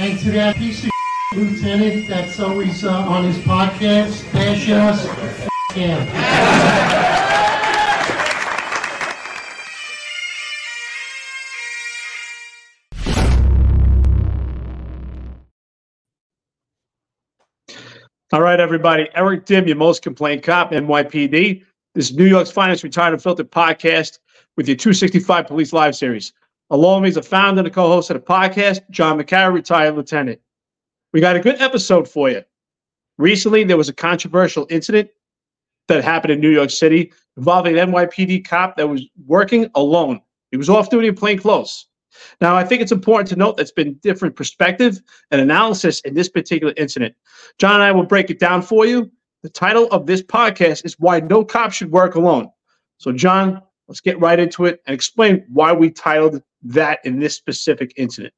And to that piece of lieutenant that's always on his podcast, bash us, him. All right, everybody. Eric Dim, your most complained cop, NYPD. This is New York's finest retired and filtered podcast with your 265 Police Live series. Along with me is the founder and the co-host of the podcast, John McCarroll, retired lieutenant. We got a good episode for you. Recently, there was a controversial incident that happened in New York City involving an NYPD cop that was working alone. He was off duty in plain clothes. Now, I think it's important to note that's been different perspective and analysis in this particular incident. John and I will break it down for you. The title of this podcast is Why No Cop Should Work Alone. So, John, let's get right into it and explain why we titled that in this specific incident.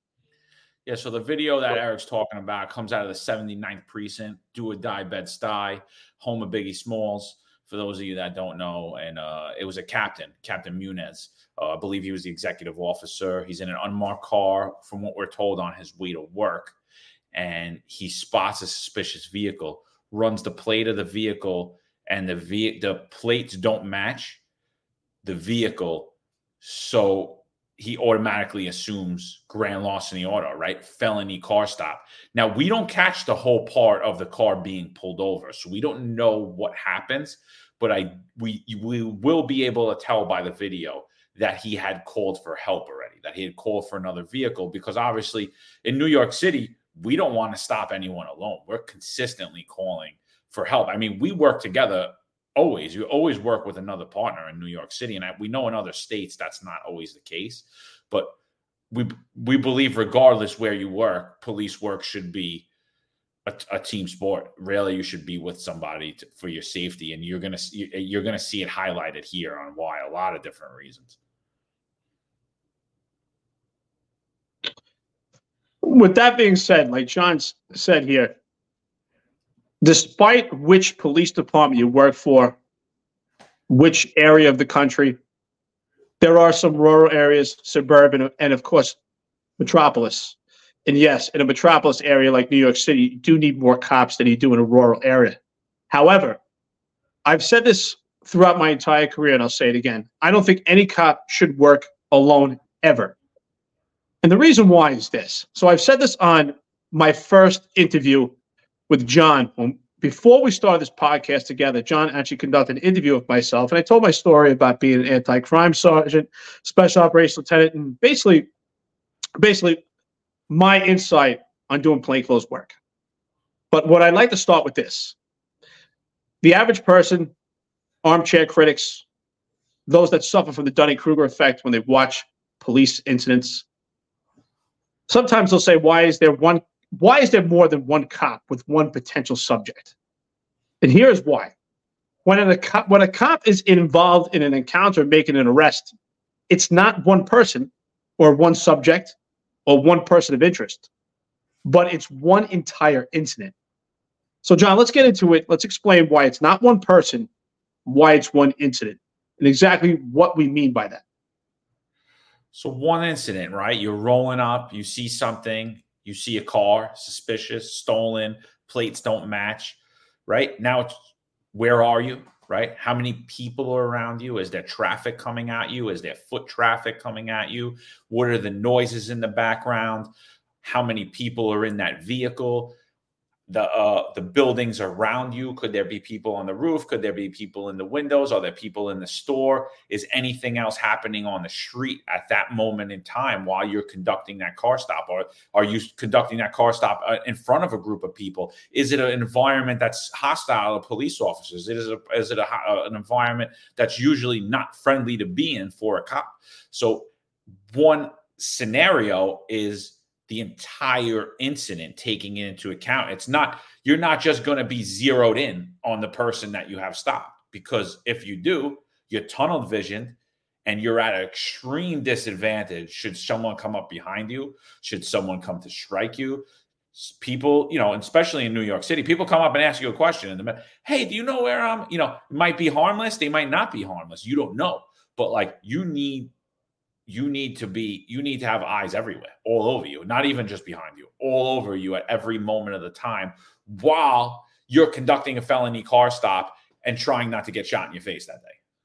Yeah, so the video that Eric's talking about comes out of the 79th Precinct, Do or Die, Bed-Stuy, home of Biggie Smalls, for those of you that don't know. And it was a Captain Muniz. I believe he was the executive officer. He's in an unmarked car, from what we're told, on his way to work. And he spots a suspicious vehicle, runs the plate of the vehicle, and the plates don't match the vehicle. So he automatically assumes grand larceny auto, right? Felony car stop. Now, we don't catch the whole part of the car being pulled over, so we don't know what happens, but we will be able to tell by the video that he had called for help already, that he had called for another vehicle, because obviously in New York City, we don't want to stop anyone alone. We're consistently calling for help. I mean, we work together always. You always work with another partner in New York City. And we know in other states that's not always the case. But we believe regardless where you work, police work should be a team sport. Rarely you should be with somebody for your safety. And you're gonna see it highlighted here on why, a lot of different reasons. With that being said, like John said here, despite which police department you work for, which area of the country, there are some rural areas, suburban, and of course, metropolis. And yes, in a metropolis area like New York City, you do need more cops than you do in a rural area. However, I've said this throughout my entire career, and I'll say it again. I don't think any cop should work alone ever. And the reason why is this. So I've said this on my first interview with John. Before we started this podcast together, John actually conducted an interview with myself, and I told my story about being an anti-crime sergeant, special operations lieutenant, and basically my insight on doing plainclothes work. But what I'd like to start with this. The average person, armchair critics, those that suffer from the Dunning-Kruger effect when they watch police incidents, sometimes they'll say, why is there more than one cop with one potential subject? And here's why. When a cop is involved in an encounter making an arrest, it's not one person or one subject or one person of interest, but it's one entire incident. So, John, let's get into it. Let's explain why it's not one person, why it's one incident, and exactly what we mean by that. So one incident, right? You're rolling up, you see something, you see a car, suspicious, stolen, plates don't match, right? Now, where are you, right? How many people are around you? Is there traffic coming at you? Is there foot traffic coming at you? What are the noises in the background? How many people are in that vehicle? The buildings around you. Could there be people on the roof? Could there be people in the windows? Are there people in the store? Is anything else happening on the street at that moment in time while you're conducting that car stop? Or are you conducting that car stop in front of a group of people? Is it an environment that's hostile to police officers? Is it an environment that's usually not friendly to be in for a cop? So one scenario is the entire incident, taking it into account. You're not just going to be zeroed in on the person that you have stopped, because if you do, you're tunnel visioned and you're at an extreme disadvantage should someone come up behind you, should someone come to strike you. People, especially in New York City, people come up and ask you a question and hey, do you know where it might be harmless. They might not be harmless. You don't know, but you need you need to have eyes everywhere, all over you, not even just behind you, all over you at every moment of the time while you're conducting a felony car stop and trying not to get shot in your face that day.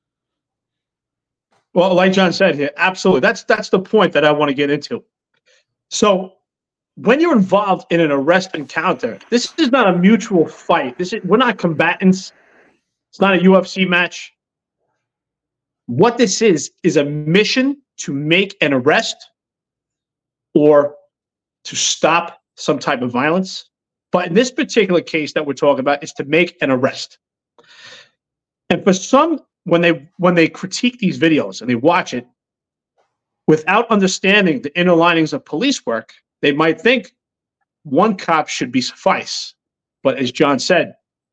Well, like John said here, absolutely. That's the point that I want to get into. So when you're involved in an arrest encounter, this is not a mutual fight. We're not combatants. It's not a UFC match. What this is a mission to make an arrest or to stop some type of violence. But in this particular case that we're talking about, is to make an arrest. And for some, when they critique these videos and they watch it without understanding the inner linings of police work, they might think one cop should be suffice. But as John said,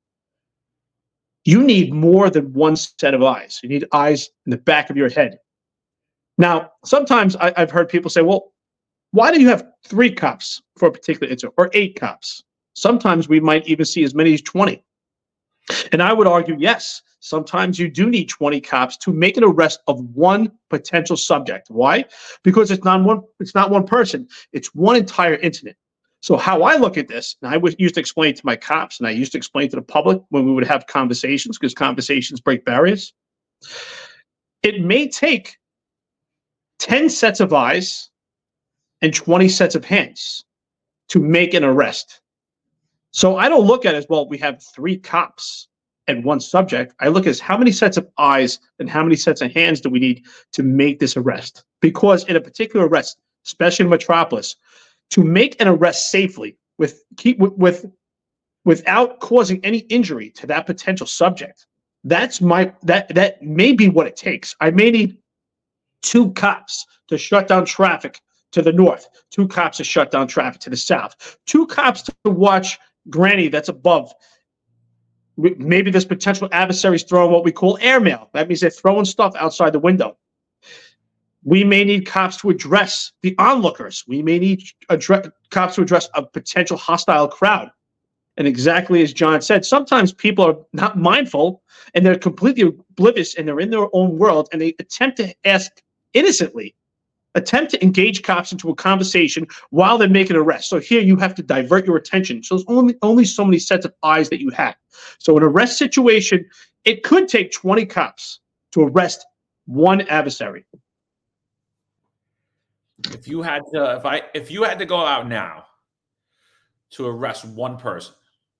you need more than one set of eyes. You need eyes in the back of your head. Now, sometimes I've heard people say, well, why do you have 3 cops for a particular incident or 8 cops? Sometimes we might even see as many as 20. And I would argue, yes, sometimes you do need 20 cops to make an arrest of one potential subject. Why? Because it's not one person. It's one entire incident. So how I look at this, and I used to explain to my cops, and I used to explain to the public when we would have conversations, because conversations break barriers. It may take 10 sets of eyes and 20 sets of hands to make an arrest. So I don't look at it as, well, we have 3 cops and 1 subject. I look at how many sets of eyes and how many sets of hands do we need to make this arrest? Because in a particular arrest, especially in Metropolis, to make an arrest safely without causing any injury to that potential subject, that may be what it takes. I may need 2 cops to shut down traffic to the north, 2 cops to shut down traffic to the south, 2 cops to watch Granny that's above. Maybe this potential adversary is throwing what we call airmail. That means they're throwing stuff outside the window. We may need cops to address the onlookers. We may need cops to address a potential hostile crowd. And exactly as John said, sometimes people are not mindful and they're completely oblivious and they're in their own world and they attempt to engage cops into a conversation while they're making an arrest. So here you have to divert your attention. So there's only so many sets of eyes that you have. So an arrest situation, it could take 20 cops to arrest one adversary. If you had to go out now to arrest one person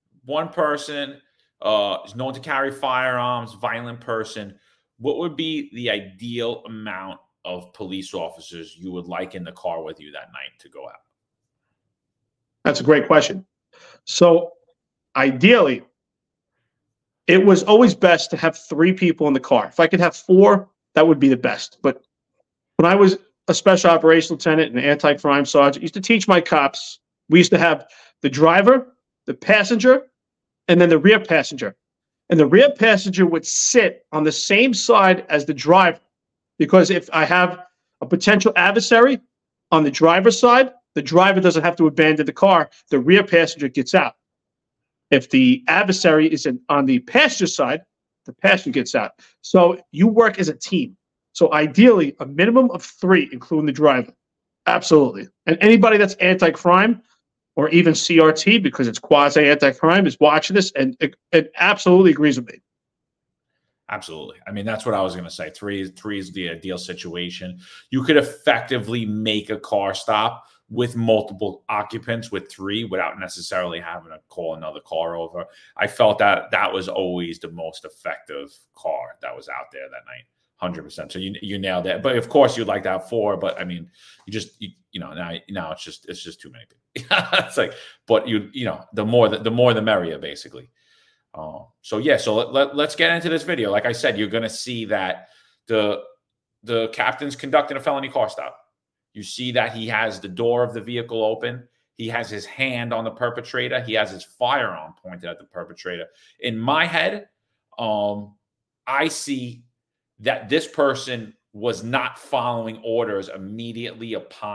is known to carry firearms, violent person, what would be the ideal amount of police officers you would like in the car with you that night to go out? That's a great question. So ideally, it was always best to have 3 people in the car. If I could have 4, that would be the best. But when I was a special operations lieutenant and an anti-crime sergeant, I used to teach my cops, we used to have the driver, the passenger, and then the rear passenger. And the rear passenger would sit on the same side as the driver. Because if I have a potential adversary on the driver's side, the driver doesn't have to abandon the car. The rear passenger gets out. If the adversary is on the passenger side, the passenger gets out. So you work as a team. So ideally, a minimum of 3, including the driver. Absolutely. And anybody that's anti-crime or even CRT, because it's quasi-anti-crime, is watching this and it absolutely agrees with me. Absolutely. I mean, that's what I was going to say. 3 is the ideal situation. You could effectively make a car stop with multiple occupants with 3 without necessarily having to call another car over. I felt that was always the most effective car that was out there that night. 100%. So you nailed that. But of course you'd like to have 4, but I mean, now it's just too many people. It's like, but the more the merrier, basically. So let's get into this video. Like I said, you're going to see that the captain's conducting a felony car stop. You see that he has the door of the vehicle open. He has his hand on the perpetrator. He has his firearm pointed at the perpetrator. In my head, I see that this person was not following orders immediately upon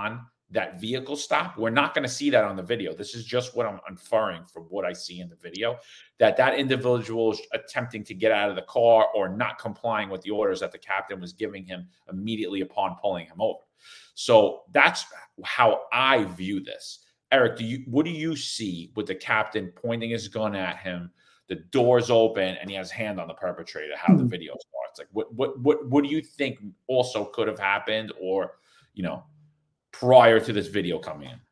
that vehicle stop. We're not going to see that on the video. This is just what I'm inferring from what I see in the video, that individual is attempting to get out of the car or not complying with the orders that the captain was giving him immediately upon pulling him over. So that's how I view this. Eric, what do you see with the captain pointing his gun at him, the door's open, and he has his hand on the perpetrator, how the video starts? Like what do you think also could have happened, or, prior to this video coming in?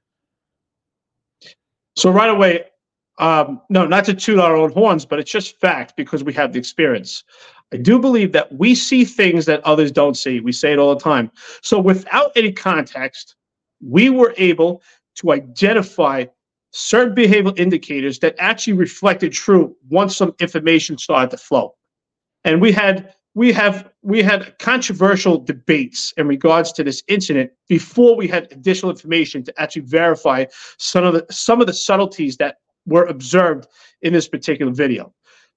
So right away, no, not to toot our own horns, but it's just fact because we have the experience. I do believe that we see things that others don't see. We say it all the time. So without any context, we were able to identify certain behavioral indicators that actually reflected true once some information started to flow. And we had controversial debates in regards to this incident before we had additional information to actually verify some of the subtleties that were observed in this particular video.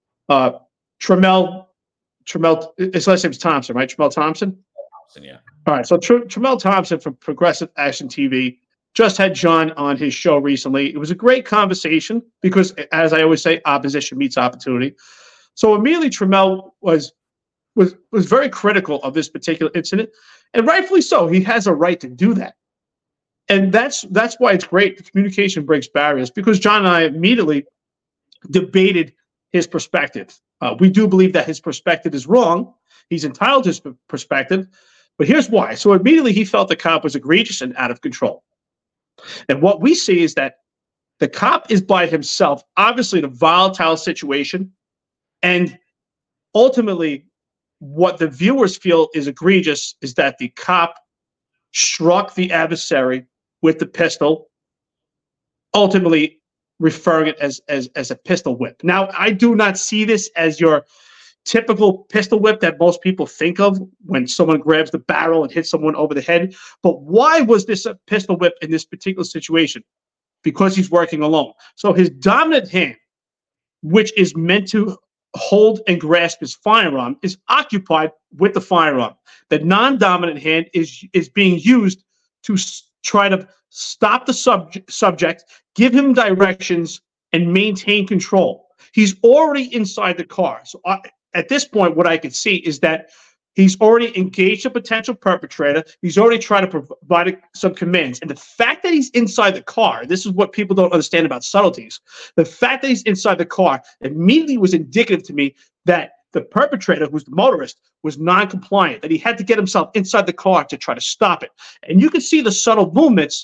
Tremel, his last name's Thompson, right? Tremel Thompson? Thompson, yeah. All right, so Tremel Thompson from Progressive Action TV just had John on his show recently. It was a great conversation because, as I always say, opposition meets opportunity. So immediately Tremel was very critical of this particular incident, and rightfully so. He has a right to do that. And that's why it's great. The communication breaks barriers, because John and I immediately debated his perspective. We do believe that his perspective is wrong. He's entitled to his perspective, but here's why. So immediately he felt the cop was egregious and out of control. And what we see is that the cop is by himself, obviously in a volatile situation, and ultimately what the viewers feel is egregious is that the cop struck the adversary with the pistol, ultimately referring it as a pistol whip. Now, I do not see this as your typical pistol whip that most people think of when someone grabs the barrel and hits someone over the head. But why was this a pistol whip in this particular situation? Because he's working alone. So his dominant hand, which is meant to hold and grasp his firearm, is occupied with the firearm. The non-dominant hand is being used to try to stop the subject, give him directions, and maintain control. He's already inside the car. So at this point, what I can see is that he's already engaged a potential perpetrator. He's already tried to provide some commands. And the fact that he's inside the car, this is what people don't understand about subtleties. The fact that he's inside the car immediately was indicative to me that the perpetrator, who's the motorist, was non-compliant, that he had to get himself inside the car to try to stop it. And you can see the subtle movements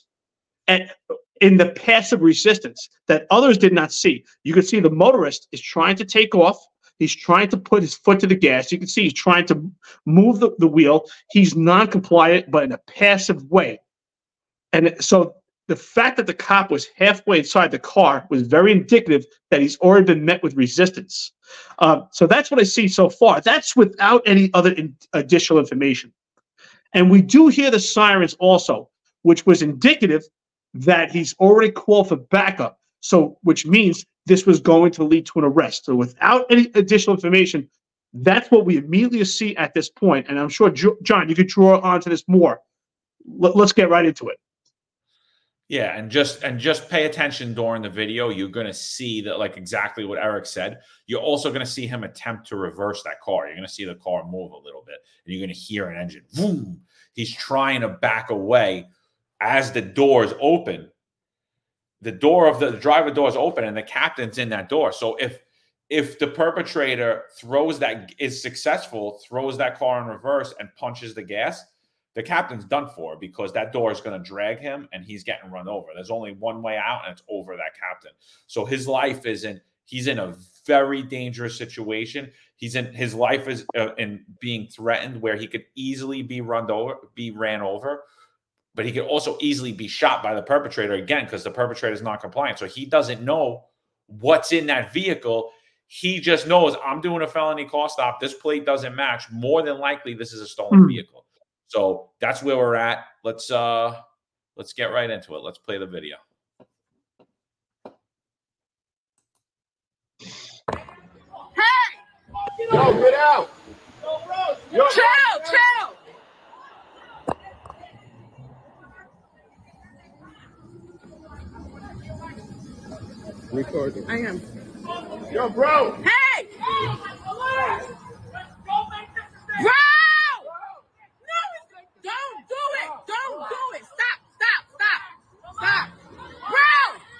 in the passive resistance that others did not see. You can see the motorist is trying to take off. He's trying to put his foot to the gas. You can see he's trying to move the wheel. He's non-compliant, but in a passive way. And so the fact that the cop was halfway inside the car was very indicative that he's already been met with resistance. So that's what I see so far. That's without any other additional information. And we do hear the sirens also, which was indicative that he's already called for backup. So, which means this was going to lead to an arrest. So without any additional information, that's what we immediately see at this point. And I'm sure, John, you could draw onto this more. Let's get right into it. Yeah, and just pay attention during the video. You're going to see that, like exactly what Eric said. You're also going to see him attempt to reverse that car. You're going to see the car move a little bit, and you're going to hear an engine. Boom! He's trying to back away as the doors open. The door of the driver door is open, and the captain's in that door. So if the perpetrator is successful, throws that car in reverse and punches the gas, the captain's done for, because that door is going to drag him and he's getting run over. There's only one way out, and it's over that captain. So his life he's in a very dangerous situation. His life is in being threatened, where he could easily be ran over, but he could also easily be shot by the perpetrator again, because the perpetrator is not compliant. So he doesn't know what's in that vehicle. He just knows, I'm doing a felony car stop. This plate doesn't match. More than likely, this is a stolen vehicle. So that's where we're at. Let's get right into it. Let's play the video. Hey! Yo, get out! Yo, chill! Recording. I am. Yo, bro. Hey! Bro! No! Don't do it! Don't do it! Stop! Bro!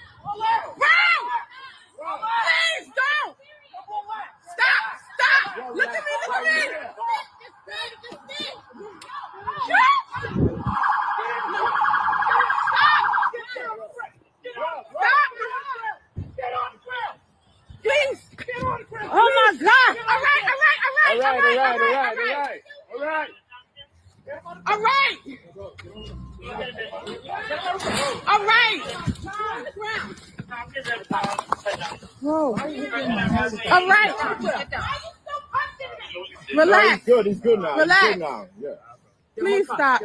Please don't! Stop! Look at me! Please! Oh my God! All right! Bro. All right. Relax. No, he's good now. Relax. He's good now. Yeah. Please stop.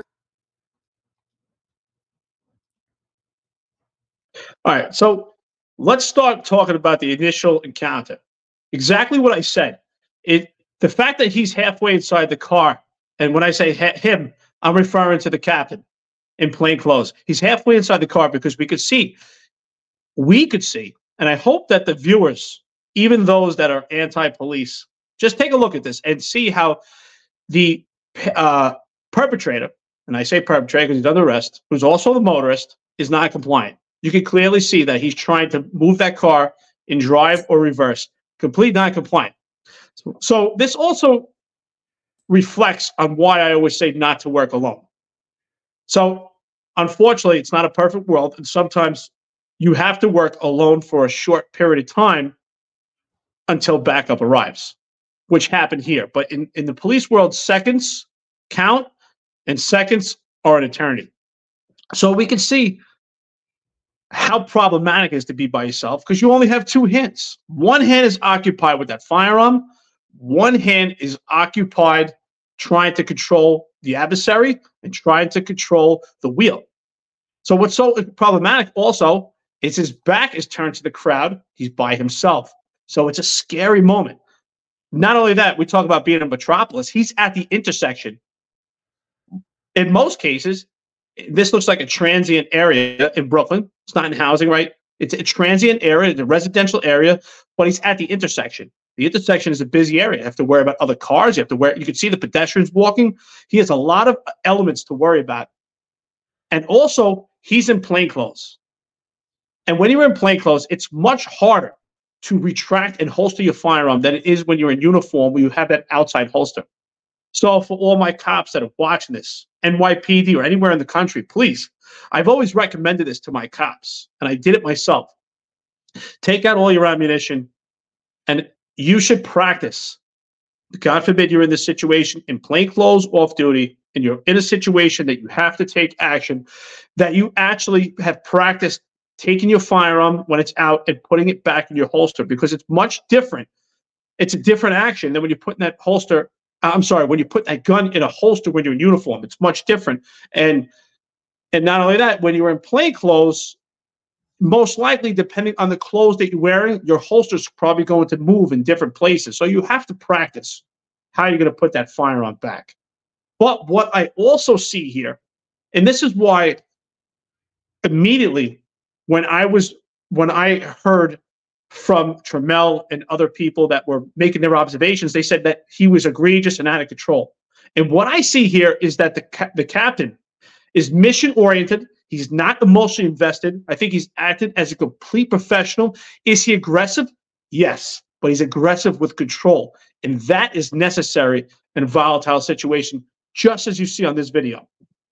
All right, so let's start talking about the initial encounter. Exactly what I said. The fact that he's halfway inside the car, and when I say him, I'm referring to the captain in plain clothes. He's halfway inside the car because we could see, and I hope that the viewers, even those that are anti-police, just take a look at this and see how the perpetrator, and I say perpetrator because he's under arrest, who's also the motorist, is not compliant. You can clearly see that he's trying to move that car in drive or reverse, complete non-compliant. So this also reflects on why I always say not to work alone. So unfortunately, it's not a perfect world, and sometimes you have to work alone for a short period of time until backup arrives, which happened here. But in the police world, seconds count, and seconds are an eternity. So we can see how problematic it is to be by yourself because you only have two hands. One hand is occupied with that firearm. One hand is occupied trying to control the adversary and trying to control the wheel. So what's so problematic also is his back is turned to the crowd. He's by himself. So it's a scary moment. Not only that, we talk about being in Metropolis. He's at the intersection. In most cases, this looks like a transient area in Brooklyn. It's not in housing, right? It's a transient area, it's a residential area, but he's at the intersection. The intersection is a busy area. You have to worry about other cars. You can see the pedestrians walking. He has a lot of elements to worry about. And also, he's in plainclothes. And when you're in plainclothes, it's much harder to retract and holster your firearm than it is when you're in uniform where you have that outside holster. So for all my cops that are watching this, NYPD or anywhere in the country, please, I've always recommended this to my cops, and I did it myself. Take out all your ammunition, and you should practice. God forbid you're in this situation in plain clothes, off duty, and you're in a situation that you have to take action, that you actually have practiced taking your firearm when it's out and putting it back in your holster, because it's much different. It's a different action than when you're putting that holster. When you put that gun in a holster when you're in uniform, it's much different. And not only that, when you're in plain clothes, most likely, depending on the clothes that you're wearing, your holster's probably going to move in different places. So you have to practice how you're going to put that firearm back. But what I also see here, and this is why immediately when I heard from Trammell and other people that were making their observations, they said that he was egregious and out of control. And what I see here is that the captain is mission-oriented. He's not emotionally invested. I think he's acted as a complete professional. Is he aggressive? Yes, but he's aggressive with control. And that is necessary in a volatile situation, just as you see on this video.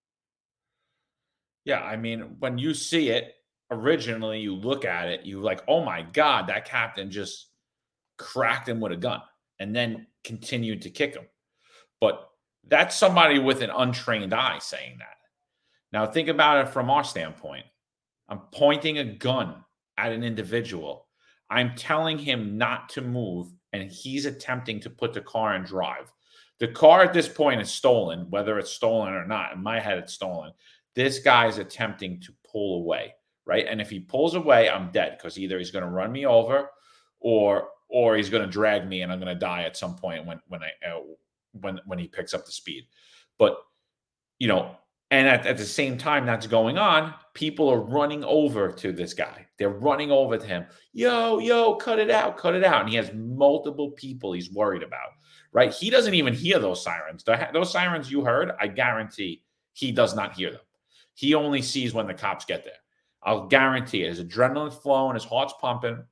Yeah, I mean, when you see it, originally you look at it, you like, oh my God, that captain just cracked him with a gun and then continued to kick him. But that's somebody with an untrained eye saying that. Now think about it from our standpoint. I'm pointing a gun at an individual. I'm telling him not to move, and he's attempting to put the car in drive. The car at this point is stolen, whether it's stolen or not. In my head, it's stolen. This guy's attempting to pull away. Right. And if he pulls away, I'm dead, because either he's going to run me over or he's going to drag me and I'm going to die at some point when he picks up the speed. But, you know, And at the same time that's going on, people are running over to this guy. They're running over to him. Yo, cut it out, cut it out. And he has multiple people he's worried about, right? He doesn't even hear those sirens. Those sirens you heard, I guarantee he does not hear them. He only sees when the cops get there. I'll guarantee it. His adrenaline's flowing, his heart's pumping.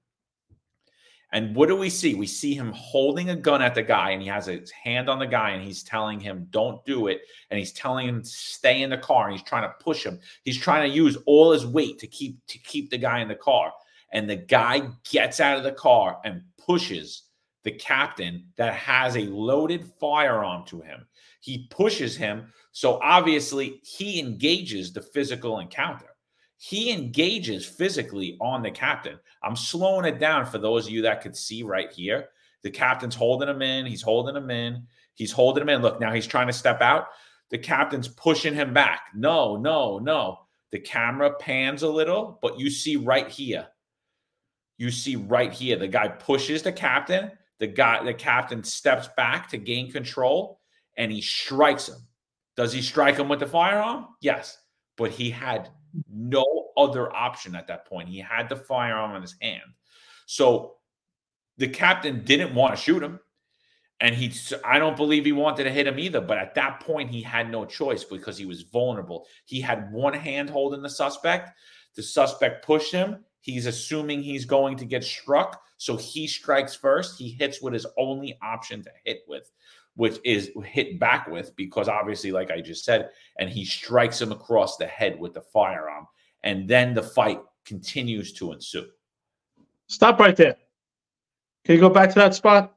And what do we see? We see him holding a gun at the guy, and he has his hand on the guy, and he's telling him, don't do it. And he's telling him to stay in the car, and he's trying to push him. He's trying to use all his weight to keep the guy in the car. And the guy gets out of the car and pushes the captain that has a loaded firearm to him. He pushes him. So obviously he engages the physical encounter. He engages physically on the captain. I'm slowing it down for those of you that could see right here. The captain's holding him in. He's holding him in. He's holding him in. Look, now he's trying to step out. The captain's pushing him back. No. The camera pans a little, but you see right here. You see right here. The guy pushes the captain. The captain steps back to gain control, and he strikes him. Does he strike him with the firearm? Yes, but he had no other option at that point. He had the firearm in his hand. So the captain didn't want to shoot him. And I don't believe he wanted to hit him either. But at that point, he had no choice because he was vulnerable. He had one hand holding the suspect. The suspect pushed him. He's assuming he's going to get struck. So he strikes first. He hits with his only option to hit with, which is hit back with, because obviously, like I just said, and he strikes him across the head with the firearm. And then the fight continues to ensue. Stop right there. Can you go back to that spot?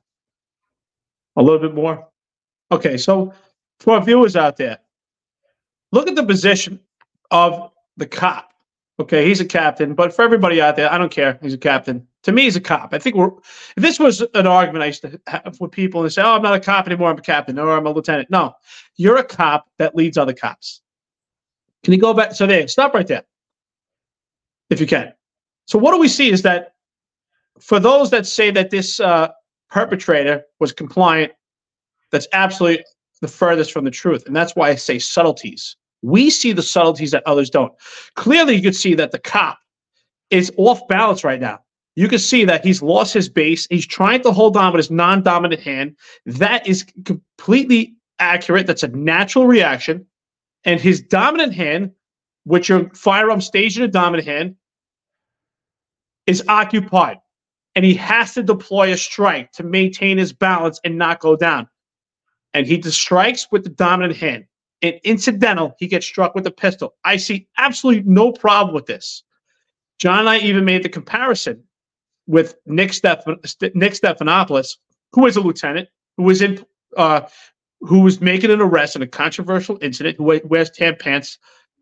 A little bit more. Okay, so for our viewers out there, look at the position of the cop. Okay, he's a captain, but for everybody out there, I don't care. He's a captain. To me, he's a cop. I think if this was an argument I used to have with people and say, oh, I'm not a cop anymore, I'm a captain, or I'm a lieutenant. No, you're a cop that leads other cops. Can you go back? So there, stop right there, if you can. So what do we see is that for those that say that this perpetrator was compliant, that's absolutely the furthest from the truth. And that's why I say subtleties. We see the subtleties that others don't. Clearly, you could see that the cop is off balance right now. You can see that he's lost his base. He's trying to hold on with his non-dominant hand. That is completely accurate. That's a natural reaction. And his dominant hand, which your firearm stays in a dominant hand, is occupied. And he has to deploy a strike to maintain his balance and not go down. And he strikes with the dominant hand. And incidental, he gets struck with a pistol. I see absolutely no problem with this. John and I even made the comparison with Nick Stephanopoulos, who is a lieutenant, who was making an arrest in a controversial incident, who wears tan pants.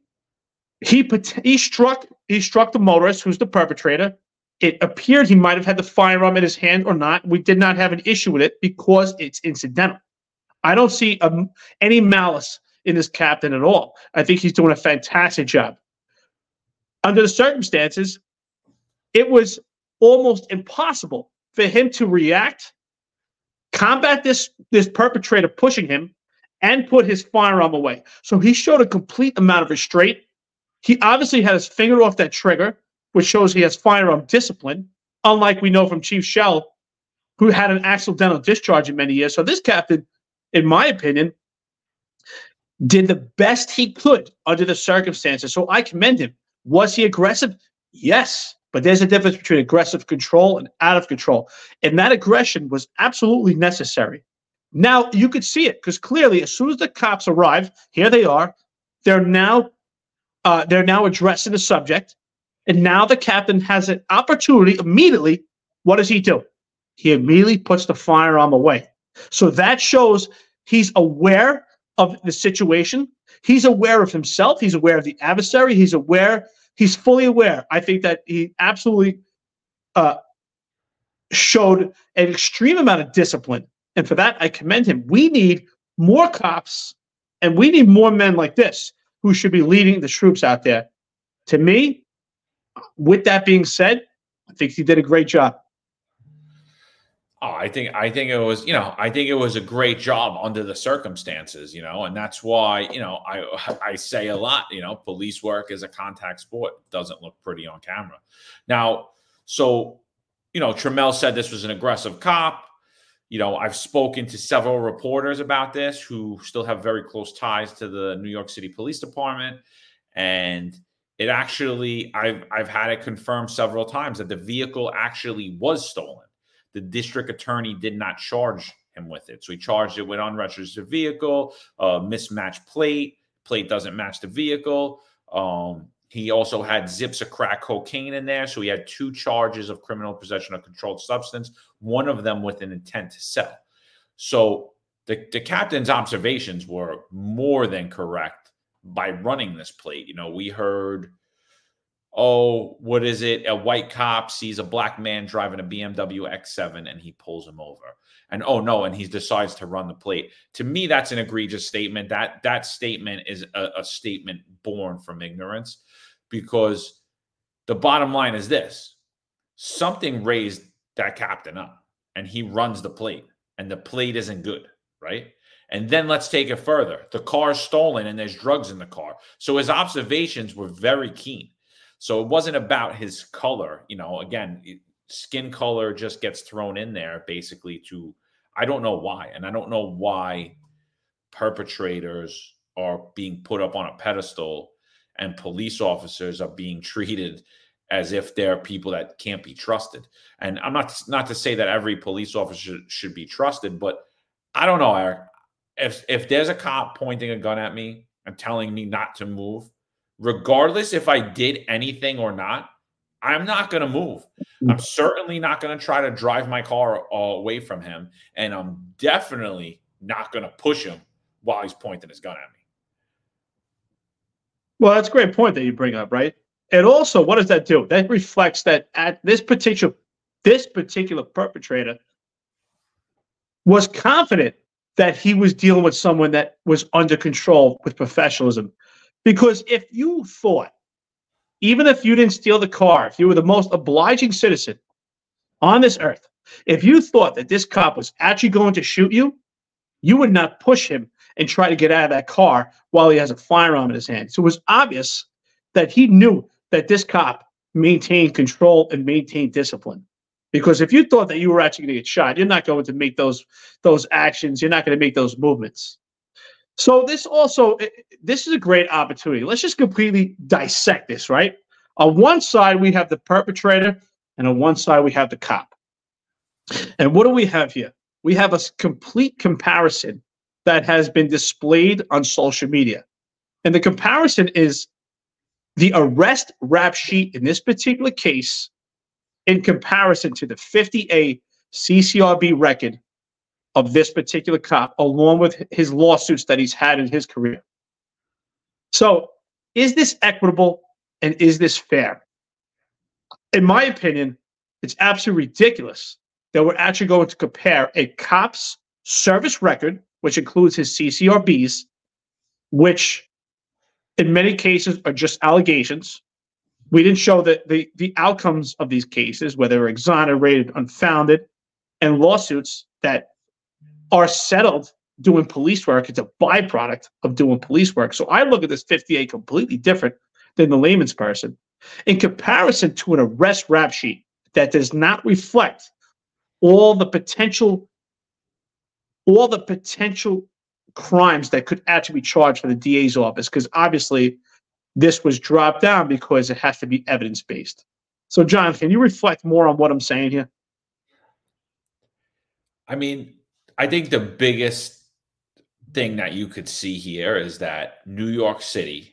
He struck the motorist, who's the perpetrator. It appeared he might have had the firearm in his hand or not. We did not have an issue with it because it's incidental. I don't see any malice in this captain at all. I think he's doing a fantastic job. Under the circumstances, it was almost impossible for him to react, combat this perpetrator pushing him, and put his firearm away. So he showed a complete amount of restraint. He obviously had his finger off that trigger, which shows he has firearm discipline, unlike we know from Chief Shell, who had an accidental discharge in many years. So this captain, in my opinion, did the best he could under the circumstances. So I commend him. Was he aggressive? Yes. But there's a difference between aggressive control and out of control. And that aggression was absolutely necessary. Now, you could see it because clearly, as soon as the cops arrive, here they are. They're now addressing the subject. And now the captain has an opportunity immediately. What does he do? He immediately puts the firearm away. So that shows he's aware of the situation. He's aware of himself. He's aware of the adversary. He's fully aware. I think that he absolutely showed an extreme amount of discipline. And for that, I commend him. We need more cops, and we need more men like this who should be leading the troops out there. To me, with that being said, I think he did a great job. Oh, I think it was, I think it was a great job under the circumstances, and that's why, I say a lot, police work is a contact sport. It doesn't look pretty on camera. Now, so, Trammell said this was an aggressive cop. I've spoken to several reporters about this who still have very close ties to the New York City Police Department. And it actually, I've had it confirmed several times that the vehicle actually was stolen. The district attorney did not charge him with it. So he charged it with unregistered vehicle, mismatched plate doesn't match the vehicle. He also had zips of crack cocaine in there. So he had 2 charges of criminal possession of controlled substance, one of them with an intent to sell. So the captain's observations were more than correct by running this plate. We heard, what is it? A white cop sees a black man driving a BMW X7 and he pulls him over. And and he decides to run the plate. To me, that's an egregious statement. That statement is a statement born from ignorance, because the bottom line is this: something raised that captain up and he runs the plate, and the plate isn't good, right? And then let's take it further. The car's stolen and there's drugs in the car. So his observations were very keen. So it wasn't about his color. Again, skin color just gets thrown in there basically I don't know why. And I don't know why perpetrators are being put up on a pedestal and police officers are being treated as if they're people that can't be trusted. And I'm not to say that every police officer should be trusted, but I don't know, Eric. If there's a cop pointing a gun at me and telling me not to move, regardless if I did anything or not, I'm not going to move. I'm certainly not going to try to drive my car away from him. And I'm definitely not going to push him while he's pointing his gun at me. Well, that's a great point that you bring up, right? And also, what does that do? That reflects that at this particular perpetrator was confident that he was dealing with someone that was under control with professionalism. Because if you thought, even if you didn't steal the car, if you were the most obliging citizen on this earth, if you thought that this cop was actually going to shoot you, you would not push him and try to get out of that car while he has a firearm in his hand. So it was obvious that he knew that this cop maintained control and maintained discipline. Because if you thought that you were actually going to get shot, you're not going to make those actions. You're not going to make those movements. So this is a great opportunity. Let's just completely dissect this, right? On one side, we have the perpetrator, and on one side, we have the cop. And what do we have here? We have a complete comparison that has been displayed on social media. And the comparison is the arrest rap sheet in this particular case in comparison to the 50A CCRB record of this particular cop, along with his lawsuits that he's had in his career. So is this equitable and is this fair? In my opinion, it's absolutely ridiculous that we're actually going to compare a cop's service record, which includes his CCRBs, which in many cases are just allegations. We didn't show the outcomes of these cases, whether they're exonerated, unfounded, and lawsuits that are settled doing police work. It's a byproduct of doing police work. So I look at this 50A completely different than the layman's person in comparison to an arrest rap sheet that does not reflect all the potential crimes that could actually be charged for the DA's office, because obviously this was dropped down because it has to be evidence-based. So, John, can you reflect more on what I'm saying here? I mean, I think the biggest thing that you could see here is that New York City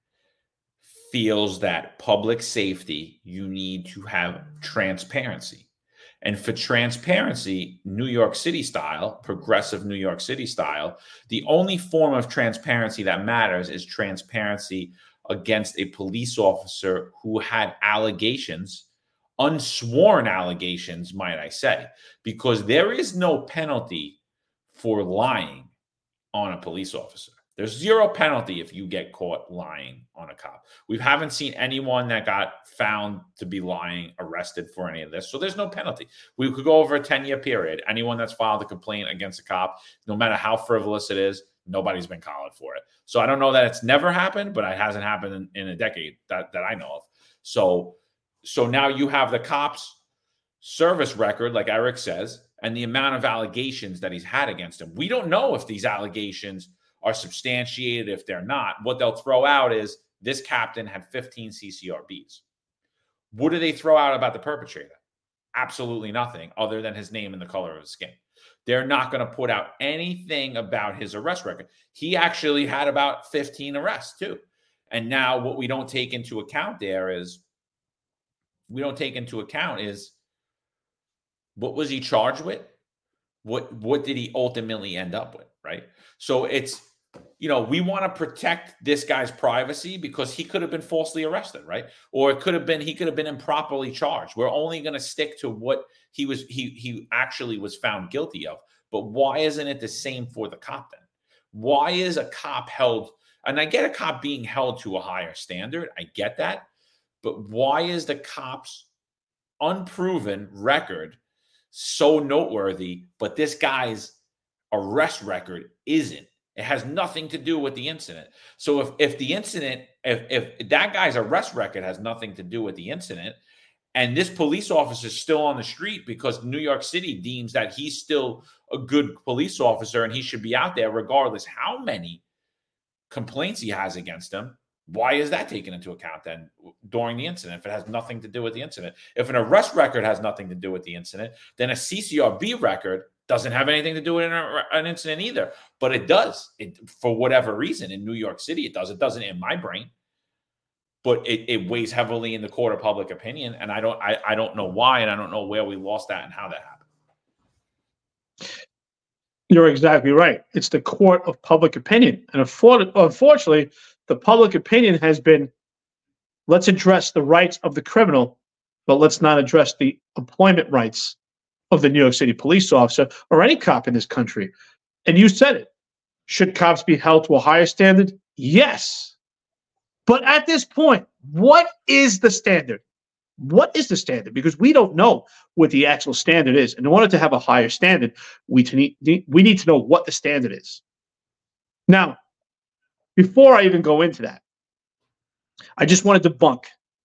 feels that public safety, you need to have transparency. And for transparency, New York City style, progressive New York City style, the only form of transparency that matters is transparency against a police officer who had allegations, unsworn allegations, might I say, because there is no penalty for lying on a police officer. There's zero penalty if you get caught lying on a cop. We haven't seen anyone that got found to be lying arrested for any of this. So there's no penalty. We could go over a 10-year period. Anyone that's filed a complaint against a cop, no matter how frivolous it is, nobody's been collared for it. So I don't know that it's never happened, but it hasn't happened in a decade that I know of. So now you have the cop's service record, like Eric says, and the amount of allegations that he's had against him. We don't know if these allegations are substantiated, if they're not. What they'll throw out is this captain had 15 CCRBs. What do they throw out about the perpetrator? Absolutely nothing other than his name and the color of his skin. They're not going to put out anything about his arrest record. He actually had about 15 arrests too. And now what we don't take into account is what was he charged with? What did he ultimately end up with, right? So it's, we want to protect this guy's privacy because he could have been falsely arrested, right? Or he could have been improperly charged. We're only going to stick to what he actually was found guilty of. But why isn't it the same for the cop then? Why is a cop held? And I get a cop being held to a higher standard. I get that. But why is the cop's unproven record so noteworthy, but this guy's arrest record isn't? It has nothing to do with the incident. So if that guy's arrest record has nothing to do with the incident, and this police officer is still on the street because New York City deems that he's still a good police officer and he should be out there regardless how many complaints he has against him, why is that taken into account then during the incident if it has nothing to do with the incident? If an arrest record has nothing to do with the incident, then a CCRB record doesn't have anything to do with an incident either. But it does. For whatever reason, in New York City, it does. It doesn't in my brain. But it weighs heavily in the court of public opinion. And I don't know why, and I don't know where we lost that and how that happened. You're exactly right. It's the court of public opinion. And unfortunately, the public opinion has been, let's address the rights of the criminal, but let's not address the employment rights of the New York City police officer or any cop in this country. And you said it. Should cops be held to a higher standard? Yes. But at this point, what is the standard? What is the standard? Because we don't know what the actual standard is. And in order to have a higher standard, we need to know what the standard is. Now, before I even go into that, I just want to debunk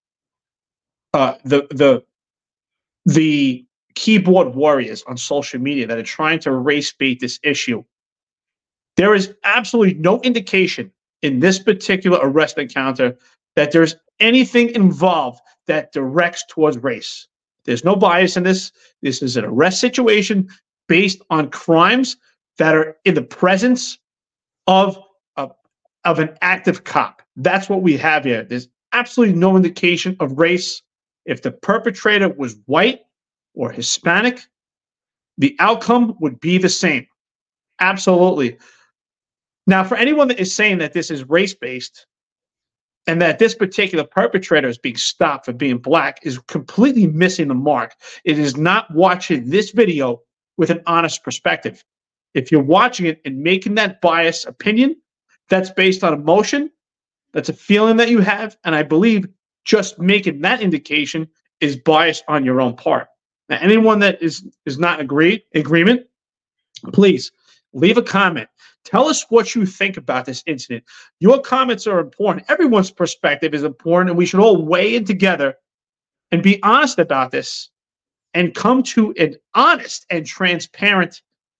the keyboard warriors on social media that are trying to race bait this issue. There is absolutely no indication in this particular arrest encounter that there's anything involved that directs towards race. There's no bias in this. This is an arrest situation based on crimes that are in the presence of an active cop. That's what we have here. There's absolutely no indication of race. If the perpetrator was white or Hispanic, the outcome would be the same. Absolutely. Now, for anyone that is saying that this is race-based and that this particular perpetrator is being stopped for being black is completely missing the mark. It is not watching this video with an honest perspective. If you're watching it and making that biased opinion, that's based on emotion, that's a feeling that you have, and I believe just making that indication is biased on your own part. Now, anyone that is not in agreement, please leave a comment. Tell us what you think about this incident. Your comments are important. Everyone's perspective is important, and we should all weigh in together and be honest about this and come to an honest and transparent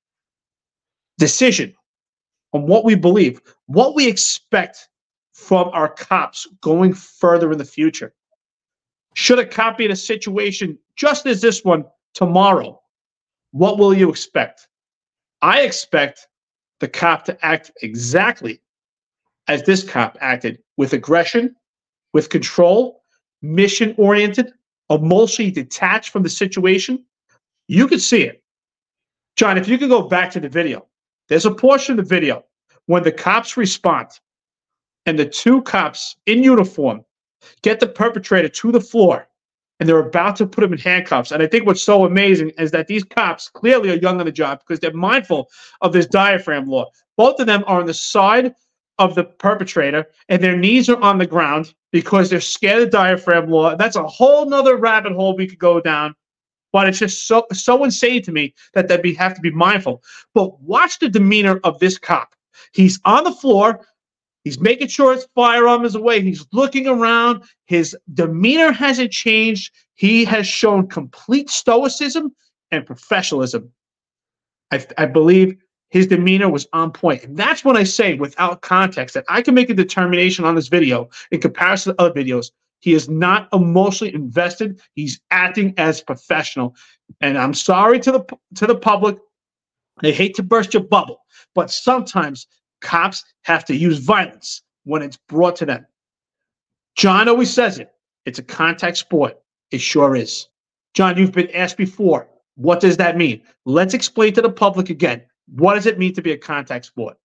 decision on what we believe, what we expect from our cops going further in the future. Should a cop be in a situation just as this one tomorrow, what will you expect? I expect the cop to act exactly as this cop acted, with aggression, with control, mission-oriented, emotionally detached from the situation. You could see it. John, if you could go back to the video, there's a portion of the video when the cops respond and the two cops in uniform get the perpetrator to the floor and they're about to put him in handcuffs. And I think what's so amazing is that these cops clearly are young on the job because they're mindful of this diaphragm law. Both of them are on the side of the perpetrator and their knees are on the ground because they're scared of diaphragm law. That's a whole nother rabbit hole we could go down. But it's just so insane to me that have to be mindful. But watch the demeanor of this cop. He's on the floor. He's making sure his firearm is away. He's looking around. His demeanor hasn't changed. He has shown complete stoicism and professionalism. I believe his demeanor was on point. And that's when I say, without context, that I can make a determination on this video in comparison to other videos. He is not emotionally invested. He's acting as professional. And I'm sorry to the public. I hate to burst your bubble, but sometimes cops have to use violence when it's brought to them. John always says it. It's a contact sport. It sure is. John, you've been asked before, what does that mean? Let's explain to the public again. What does it mean to be a contact sport?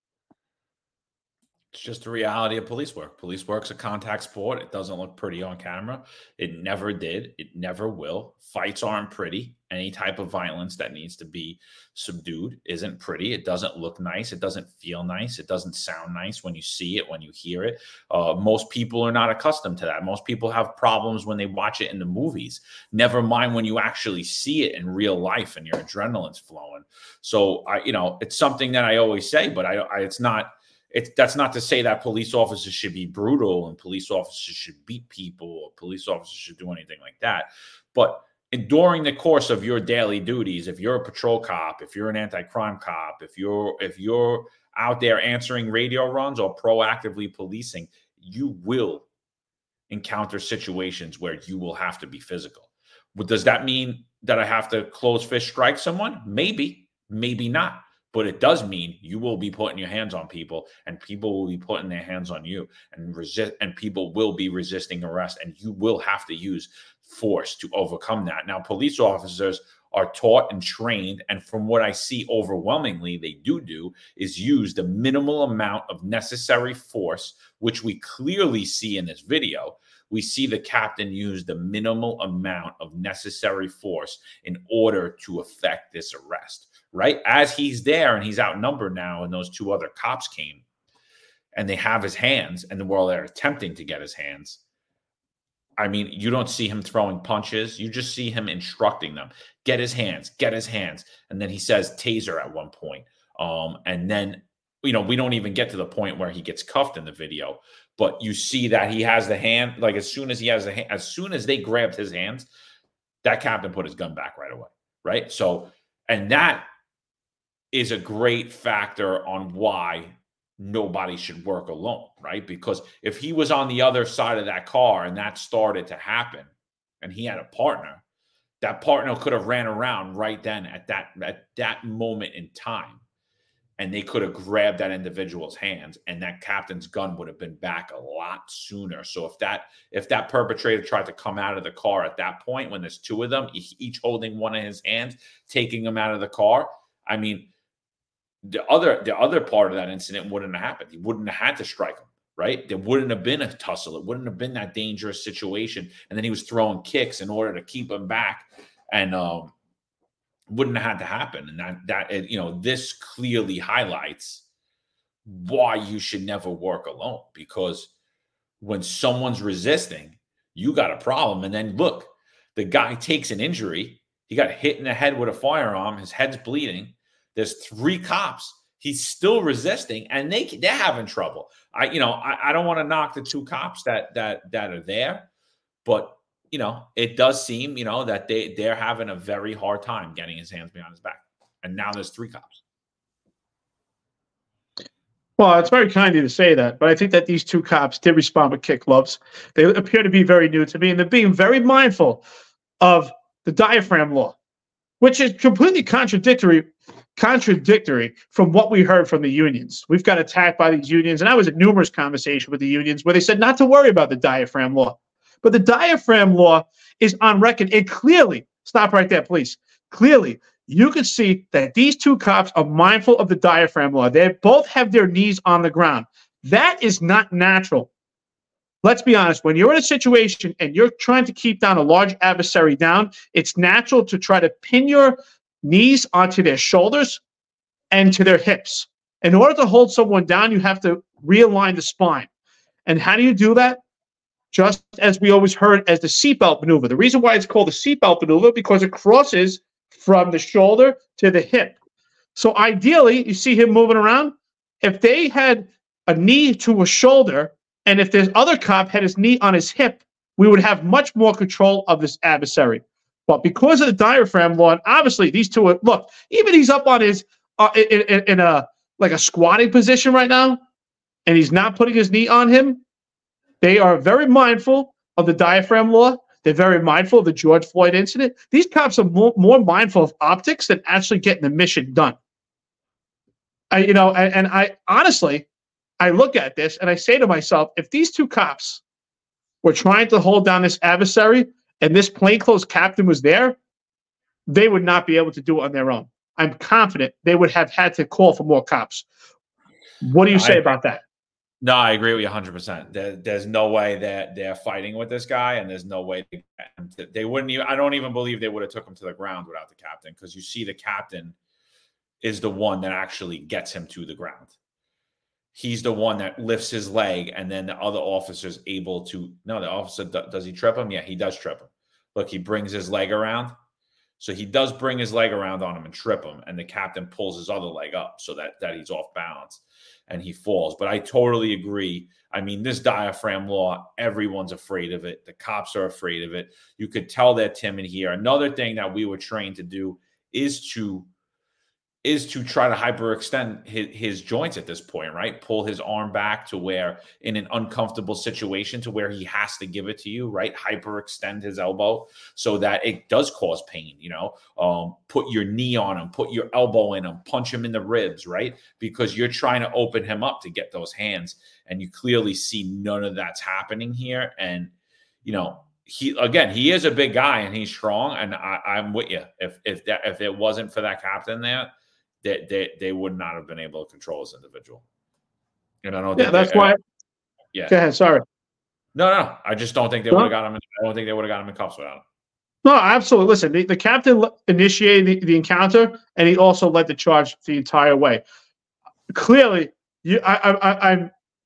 It's just the reality of police work. Police work's a contact sport. It doesn't look pretty on camera. It never did. It never will. Fights aren't pretty. Any type of violence that needs to be subdued isn't pretty. It doesn't look nice. It doesn't feel nice. It doesn't sound nice when you see it, when you hear it. Most people are not accustomed to that. Most people have problems when they watch it in the movies. Never mind when you actually see it in real life and your adrenaline's flowing. So, it's something that I always say, but that's not to say that police officers should be brutal and police officers should beat people or police officers should do anything like that. But during the course of your daily duties, if you're a patrol cop, if you're an anti-crime cop, if you're out there answering radio runs or proactively policing, you will encounter situations where you will have to be physical. But does that mean that I have to close fist strike someone? Maybe, maybe not. But it does mean you will be putting your hands on people and people will be putting their hands on you and people will be resisting arrest and you will have to use force to overcome that. Now, police officers are taught and trained, and from what I see overwhelmingly they do is use the minimal amount of necessary force, which we clearly see in this video. We see the captain use the minimal amount of necessary force in order to effect this arrest. Right? As he's there and he's outnumbered now, and those two other cops came and they have his hands, and while they're attempting to get his hands, I mean, you don't see him throwing punches. You just see him instructing them, get his hands. And then he says taser at one point. And then, we don't even get to the point where he gets cuffed in the video, but you see that he has the hand, like as soon as they grabbed his hands, that captain put his gun back right away. Right. So, and that is a great factor on why nobody should work alone, right? Because if he was on the other side of that car and that started to happen and he had a partner, that partner could have ran around right then at that moment in time, and they could have grabbed that individual's hands, and that captain's gun would have been back a lot sooner. So if that perpetrator tried to come out of the car at that point when there's two of them, each holding one of his hands, taking him out of the car, I mean, the other part of that incident wouldn't have happened. He wouldn't have had to strike him, right? There wouldn't have been a tussle. It wouldn't have been that dangerous situation. And then he was throwing kicks in order to keep him back, and wouldn't have had to happen. And this clearly highlights why you should never work alone, because when someone's resisting, you got a problem. And then look, the guy takes an injury. He got hit in the head with a firearm. His head's bleeding. There's 3 cops. He's still resisting, and they're having trouble. I don't want to knock the 2 cops that are there, but it does seem that they're having a very hard time getting his hands behind his back. And now there's 3 cops. Well, it's very kind of you to say that, but I think that these 2 cops did respond with kick gloves. They appear to be very new to me, and they're being very mindful of the diaphragm law, which is completely contradictory from what we heard from the unions. We've got attacked by these unions, and I was in numerous conversations with the unions where they said not to worry about the diaphragm law. But the diaphragm law is on record. And clearly, stop right there, please. Clearly, you can see that these 2 cops are mindful of the diaphragm law. They both have their knees on the ground. That is not natural. Let's be honest. When you're in a situation and you're trying to keep down a large adversary down, it's natural to try to pin your knees onto their shoulders and to their hips. In order to hold someone down, you have to realign the spine. And how do you do that? Just as we always heard as the seatbelt maneuver. The reason why it's called the seatbelt maneuver, because it crosses from the shoulder to the hip. So ideally, you see him moving around. If they had a knee to a shoulder, and if this other cop had his knee on his hip, we would have much more control of this adversary. But because of the diaphragm law, and obviously these two are, look, even he's up on his, in a squatting position right now, and he's not putting his knee on him. They are very mindful of the diaphragm law. They're very mindful of the George Floyd incident. These cops are more mindful of optics than actually getting the mission done. I honestly, I look at this and I say to myself, if these two cops were trying to hold down this adversary and this plainclothes captain was there, they would not be able to do it on their own. I'm confident they would have had to call for more cops. What do you say about that? No, I agree with you 100%. There's no way that they're fighting with this guy, and there's no way they wouldn't even. I don't even believe they would have took him to the ground without the captain, because you see the captain is the one that actually gets him to the ground. He's the one that lifts his leg, and then the other officer's able to. No, the officer does he trip him? Yeah, he does trip him. Look, he brings his leg around. So he does bring his leg around on him and trip him, and the captain pulls his other leg up so that he's off balance and he falls. But I totally agree. I mean, this diaphragm law, everyone's afraid of it. The cops are afraid of it. You could tell they're timid here. Another thing that we were trained to do is to try to hyperextend his joints at this point, right? Pull his arm back to where in an uncomfortable situation to where he has to give it to you, right? Hyperextend his elbow so that it does cause pain, put your knee on him, put your elbow in him, punch him in the ribs, right? Because you're trying to open him up to get those hands. And you clearly see none of that's happening here. And, he is a big guy and he's strong. And I'm with you. If it wasn't for that captain there, they would not have been able to control this individual. And I don't think that's why. Yeah. Go ahead. Sorry. No. I just don't think they would have got him. I don't think they would have got him in cuffs without him. No, absolutely. Listen, the captain initiated the encounter, and he also led the charge the entire way. Clearly, I'm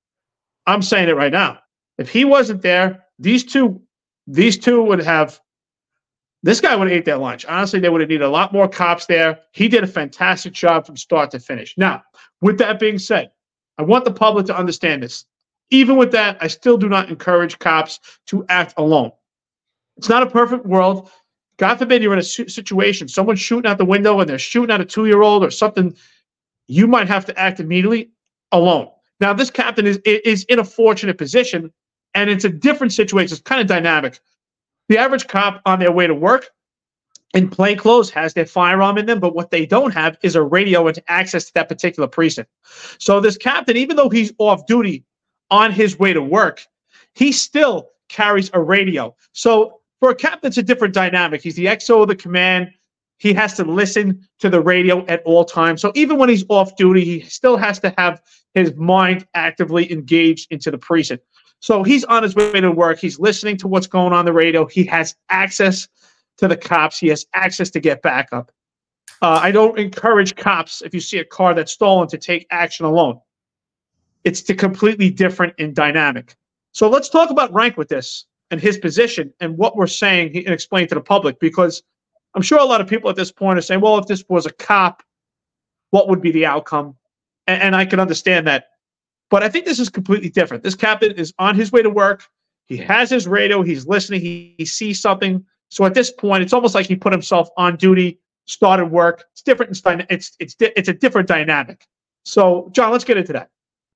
saying it right now. If he wasn't there, these two would have. This guy would have ate their lunch. Honestly, they would have needed a lot more cops there. He did a fantastic job from start to finish. Now, with that being said, I want the public to understand this. Even with that, I still do not encourage cops to act alone. It's not a perfect world. God forbid you're in a situation, someone's shooting out the window and they're shooting at a 2-year-old or something. You might have to act immediately alone. Now, this captain is in a fortunate position, and it's a different situation. It's kind of dynamic. The average cop on their way to work in plain clothes has their firearm in them, but what they don't have is a radio and access to that particular precinct. So this captain, even though he's off duty on his way to work, he still carries a radio. So for a captain, it's a different dynamic. He's the XO of the command. He has to listen to the radio at all times. So even when he's off duty, he still has to have his mind actively engaged into the precinct. So he's on his way to work. He's listening to what's going on the radio. He has access to the cops. He has access to get backup. I don't encourage cops, if you see a car that's stolen, to take action alone. It's completely different and dynamic. So let's talk about Rank with this and his position and what we're saying and explain to the public, because I'm sure a lot of people at this point are saying, well, if this was a cop, what would be the outcome? And I can understand that. But I think this is completely different. This captain is on his way to work. He has his radio. He's listening. He sees something. So at this point, it's almost like he put himself on duty, started work. It's different. It's a different dynamic. So, John, let's get into that.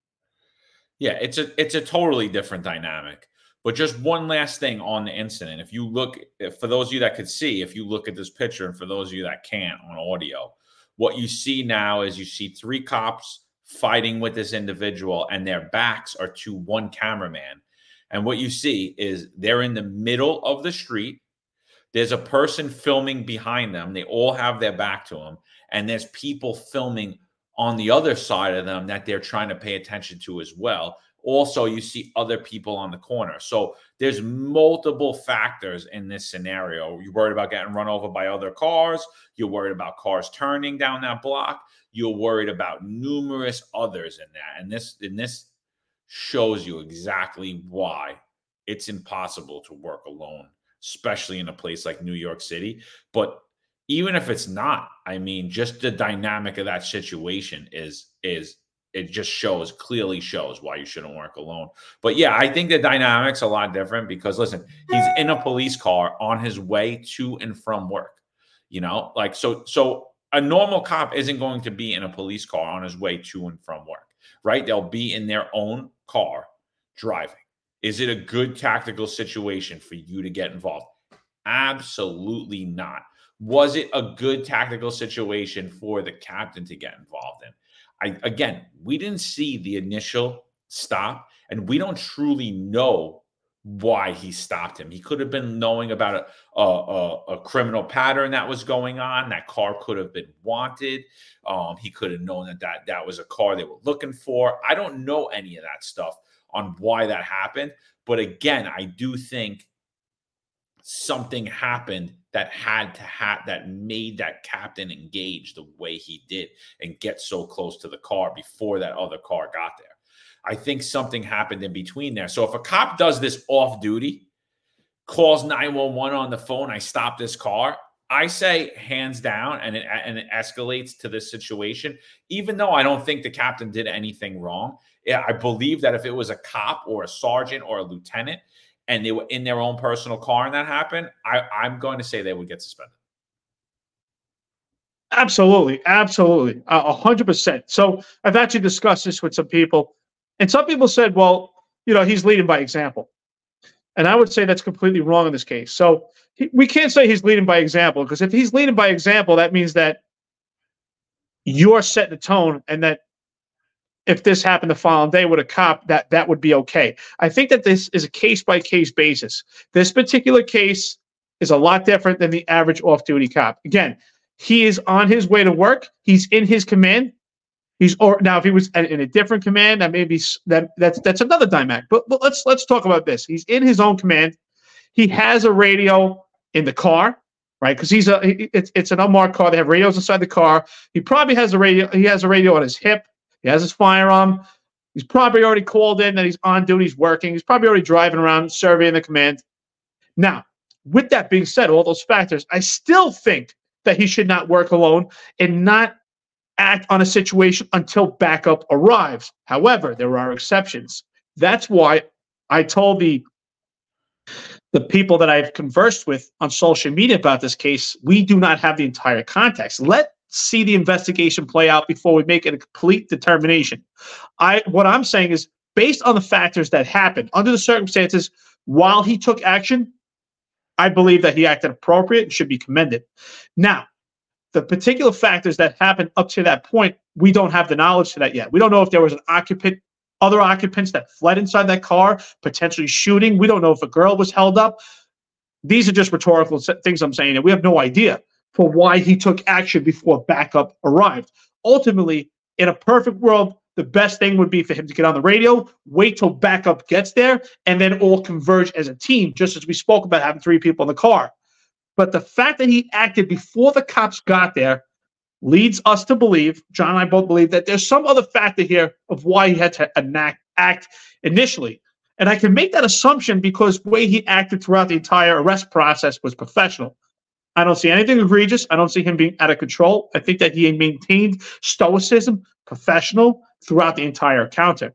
Yeah, it's a totally different dynamic. But just one last thing on the incident. If you look, for those of you that could see, if you look at this picture, and for those of you that can't on audio, what you see now is you see 3 cops fighting with this individual, and their backs are to one cameraman. And what you see is they're in the middle of the street. There's a person filming behind them. They all have their back to them. And there's people filming on the other side of them that they're trying to pay attention to as well. Also, you see other people on the corner. So there's multiple factors in this scenario. You're worried about getting run over by other cars. You're worried about cars turning down that block. You're worried about numerous others in that. And shows you exactly why it's impossible to work alone, especially in a place like New York City. But even if it's not, I mean, just the dynamic of that situation is it just clearly shows why you shouldn't work alone. But yeah, I think the dynamic's a lot different because listen, he's in a police car on his way to and from work. Like so a normal cop isn't going to be in a police car on his way to and from work, right? They'll be in their own car driving. Is it a good tactical situation for you to get involved? Absolutely not. Was it a good tactical situation for the captain to get involved in? Again, we didn't see the initial stop, and we don't truly know why he stopped him. He could have been knowing about a criminal pattern that was going on. That car could have been wanted. He could have known that was a car they were looking for. I don't know any of that stuff on why that happened. But again, I do think something happened that that made that captain engage the way he did and get so close to the car before that other car got there. I think something happened in between there. So if a cop does this off duty, calls 911 on the phone, I stop this car, I say hands down, and it escalates to this situation, even though I don't think the captain did anything wrong. Yeah, I believe that if it was a cop or a sergeant or a lieutenant and they were in their own personal car and that happened, I'm going to say they would get suspended. Absolutely. 100%. So I've actually discussed this with some people, and some people said, well, he's leading by example. And I would say that's completely wrong in this case. So we can't say he's leading by example, because if he's leading by example, that means that you're setting the tone, and that if this happened the following day with a cop, that would be okay. I think that this is a case-by-case basis. This particular case is a lot different than the average off-duty cop. Again, he is on his way to work. He's in his command. Now if he was in a different command, that's another dynamic. But let's talk about this. He's in his own command. He has a radio in the car, right? Because it's an unmarked car. They have radios inside the car. He probably has a radio. He has a radio on his hip. He has his firearm. He's probably already called in that he's on duty. He's working. He's probably already driving around surveying the command. Now, with that being said, all those factors, I still think that he should not work alone and not act on a situation until backup arrives. However, there are exceptions. That's why I told the people that I've conversed with on social media about this case, we do not have the entire context. Let's see the investigation play out before we make a complete determination. What I'm saying is, based on the factors that happened, under the circumstances, while he took action, I believe that he acted appropriate and should be commended. Now, the particular factors that happened up to that point, we don't have the knowledge to that yet. We don't know if there was other occupants that fled inside that car, potentially shooting. We don't know if a girl was held up. These are just rhetorical things I'm saying, and we have no idea for why he took action before backup arrived. Ultimately, in a perfect world, the best thing would be for him to get on the radio, wait till backup gets there, and then all converge as a team, just as we spoke about having 3 people in the car. But the fact that he acted before the cops got there leads us to believe, John and I both believe, that there's some other factor here of why he had to act initially. And I can make that assumption because the way he acted throughout the entire arrest process was professional. I don't see anything egregious. I don't see him being out of control. I think that he maintained stoicism, professional, throughout the entire encounter.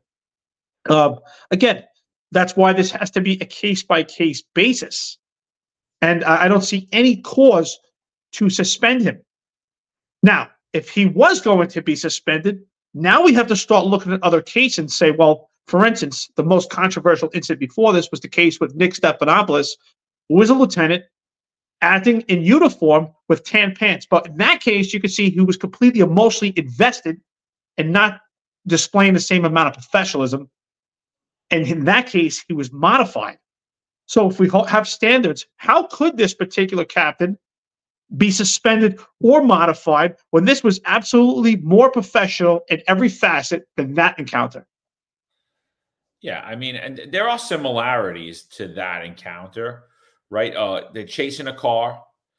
Again, that's why this has to be a case-by-case basis. And I don't see any cause to suspend him. Now, if he was going to be suspended, now we have to start looking at other cases and say, well, for instance, the most controversial incident before this was the case with Nick Stephanopoulos, who was a lieutenant acting in uniform with tan pants. But in that case, you could see he was completely emotionally invested and not displaying the same amount of professionalism. And in that case, he was modified. So if we have standards, how could this particular captain be suspended or modified when this was absolutely more professional in every facet than that encounter? Yeah, I mean, and there are similarities to that encounter, right? They're chasing a car.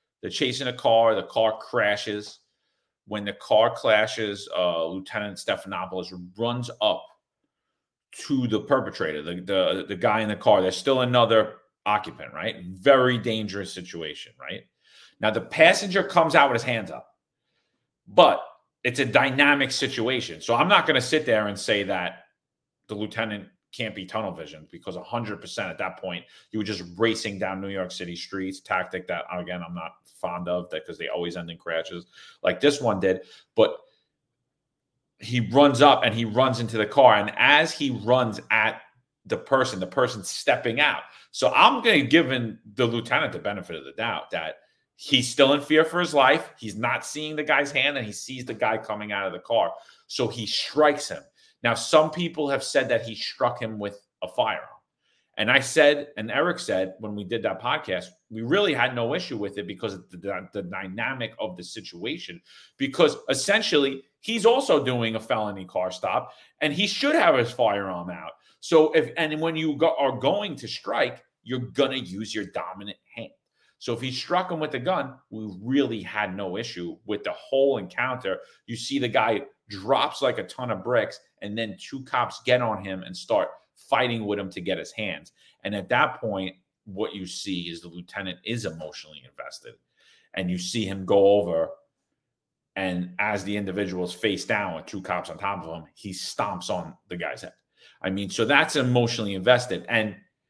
The car crashes. When the car crashes, Lieutenant Stephanopoulos runs up to the perpetrator, the guy in the car. There's still another occupant, right? Very dangerous situation, right? Now the passenger comes out with his hands up, but it's a dynamic situation. So I'm not going to sit there and say that the lieutenant can't be tunnel vision, because 100% at that point, you were just racing down New York City streets, tactic that, again, I'm not fond of that because they always end in crashes like this one did. But he runs up and he runs into the car. And as he runs at the person's stepping out. So I'm going to give the lieutenant the benefit of the doubt that he's still in fear for his life. He's not seeing the guy's hand, and he sees the guy coming out of the car. So he strikes him. Now, some people have said that he struck him with a firearm. And I said, and Eric said, when we did that podcast, we really had no issue with it because of the dynamic of the situation. Because essentially, he's also doing a felony car stop, and he should have his firearm out. So when you are going to strike, you're going to use your dominant hand. So if he struck him with a gun, we really had no issue with the whole encounter. You see the guy drops like a ton of bricks, and then two cops get on him and start fighting with him to get his hands. And at that point, what you see is the lieutenant is emotionally invested. And you see him go over, and as the individual's face down with two cops on top of him, he stomps on the guy's head. I mean, so that's emotionally invested. And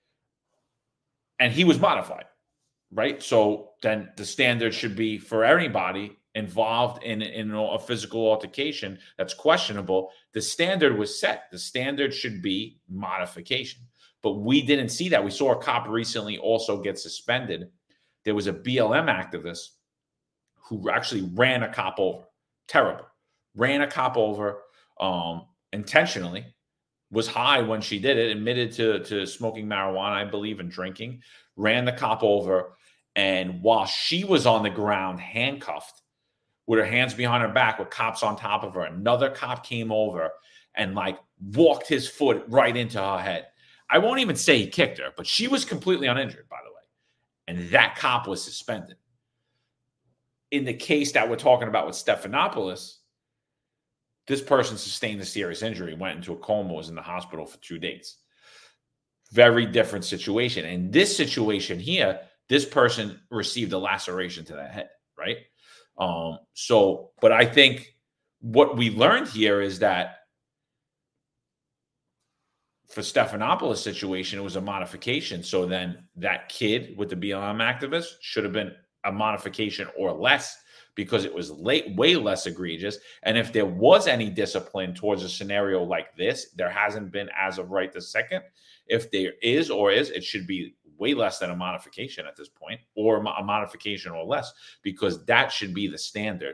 he was modified, right? So then the standard should be for anybody involved in a physical altercation that's questionable. The standard was set. The standard should be modification. But we didn't see that. We saw a cop recently also get suspended. There was a BLM activist who actually ran a cop over. Terrible. Ran a cop over intentionally. Was high when she did it. Admitted to smoking marijuana, I believe, and drinking. Ran the cop over. And while she was on the ground handcuffed, with her hands behind her back with cops on top of her, another cop came over and walked his foot right into her head. I won't even say he kicked her, but she was completely uninjured, by the way. And that cop was suspended. In the case that we're talking about with Stephanopoulos, this person sustained a serious injury, went into a coma, was in the hospital for 2 days. Very different situation. In this situation here, this person received a laceration to the head, right? But I think what we learned here is that for Stephanopoulos' situation, it was a modification. So then that kid with the BLM activist should have been a modification or less, because it was way less egregious. And if there was any discipline towards a scenario like this, there hasn't been as of right this second. If there is, it should be way less than a modification at this point, or a modification or less, because that should be the standard.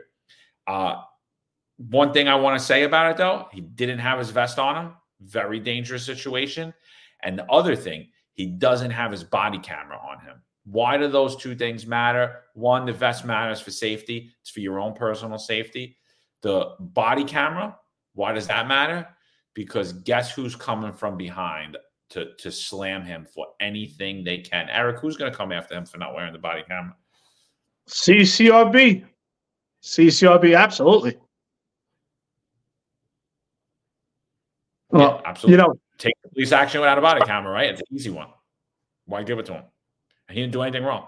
One thing I want to say about it, though, he didn't have his vest on him. Very dangerous situation. And the other thing, he doesn't have his body camera on him. Why do those two things matter? One, the vest matters for safety. It's for your own personal safety. The body camera, why does that matter? Because guess who's coming from behind to slam him for anything they can? Eric, who's going to come after him for not wearing the body camera? CCRB. CCRB, absolutely. Well, yeah, absolutely. Take the police action without a body camera, right? It's an easy one. Why give it to him? He didn't do anything wrong.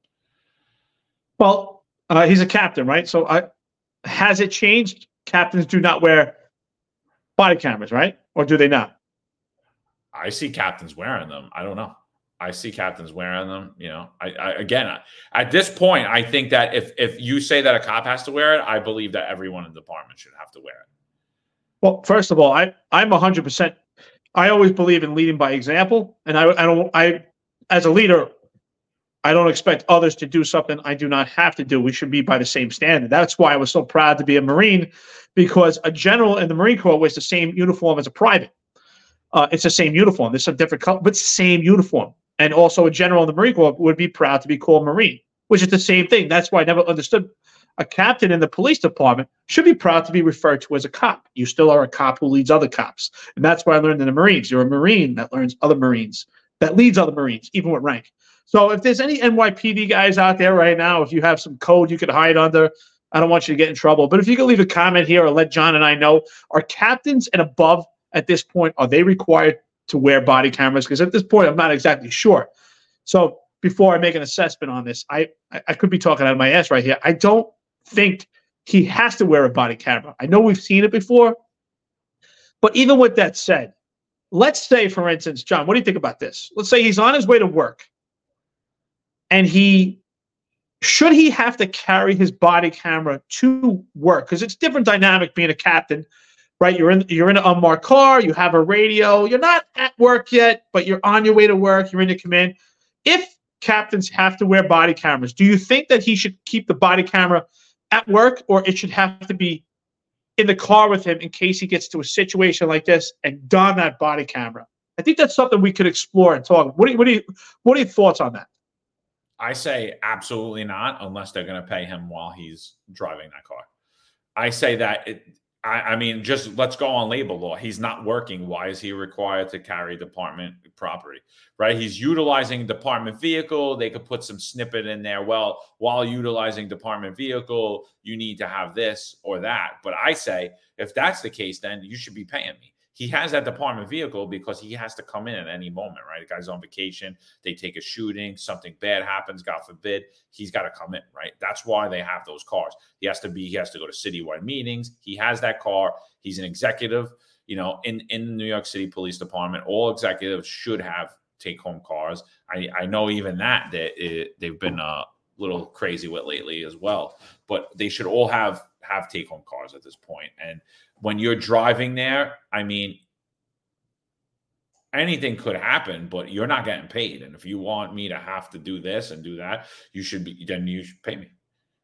Well, he's a captain, right? So has it changed? Captains do not wear body cameras, right? Or do they not? I see captains wearing them. I don't know. I see captains wearing them. At this point, I think that if you say that a cop has to wear it, I believe that everyone in the department should have to wear it. Well, first of all, I'm 100%. I always believe in leading by example, and I as a leader, I don't expect others to do something I do not have to do. We should be by the same standard. That's why I was so proud to be a Marine, because a general in the Marine Corps wears the same uniform as a private. It's the same uniform. There's some different color, but it's the same uniform. And also a general in the Marine Corps would be proud to be called Marine, which is the same thing. That's why I never understood a captain in the police department should be proud to be referred to as a cop. You still are a cop who leads other cops. And that's what I learned in the Marines. You're a Marine that learns other Marines, that leads other Marines, even with rank. So if there's any NYPD guys out there right now, if you have some code you could hide under, I don't want you to get in trouble. But if you could leave a comment here or let John and I know, are captains and above at this point, are they required to wear body cameras? Because at this point, I'm not exactly sure. So before I make an assessment on this, I could be talking out of my ass right here. I don't think he has to wear a body camera. I know we've seen it before. But even with that said, let's say, for instance, John, what do you think about this? Let's say he's on his way to work, and should he have to carry his body camera to work? Because it's different dynamic being a captain, right? You're in an unmarked car, you have a radio, you're not at work yet, but you're on your way to work, you're in your command. If captains have to wear body cameras, do you think that he should keep the body camera at work, or it should have to be in the car with him in case he gets to a situation like this and don that body camera? I think that's something we could explore and talk. What are your thoughts on that? I say absolutely not, unless they're going to pay him while he's driving that car. I say that I mean, just let's go on labor law. He's not working. Why is he required to carry department property, right? He's utilizing department vehicle. They could put some snippet in there. Well, while utilizing department vehicle, you need to have this or that. But I say, if that's the case, then you should be paying me. He has that department vehicle because he has to come in at any moment, right? The guy's on vacation. They take a shooting. Something bad happens, God forbid. He's got to come in, right? That's why they have those cars. He has to go to citywide meetings. He has that car. He's an executive, in the New York City Police Department. All executives should have take-home cars. I know even that they've been a little crazy with lately as well. But they should all have take-home cars at this point. And when you're driving there, I mean, anything could happen, but you're not getting paid. And if you want me to have to do this and do that, you should pay me.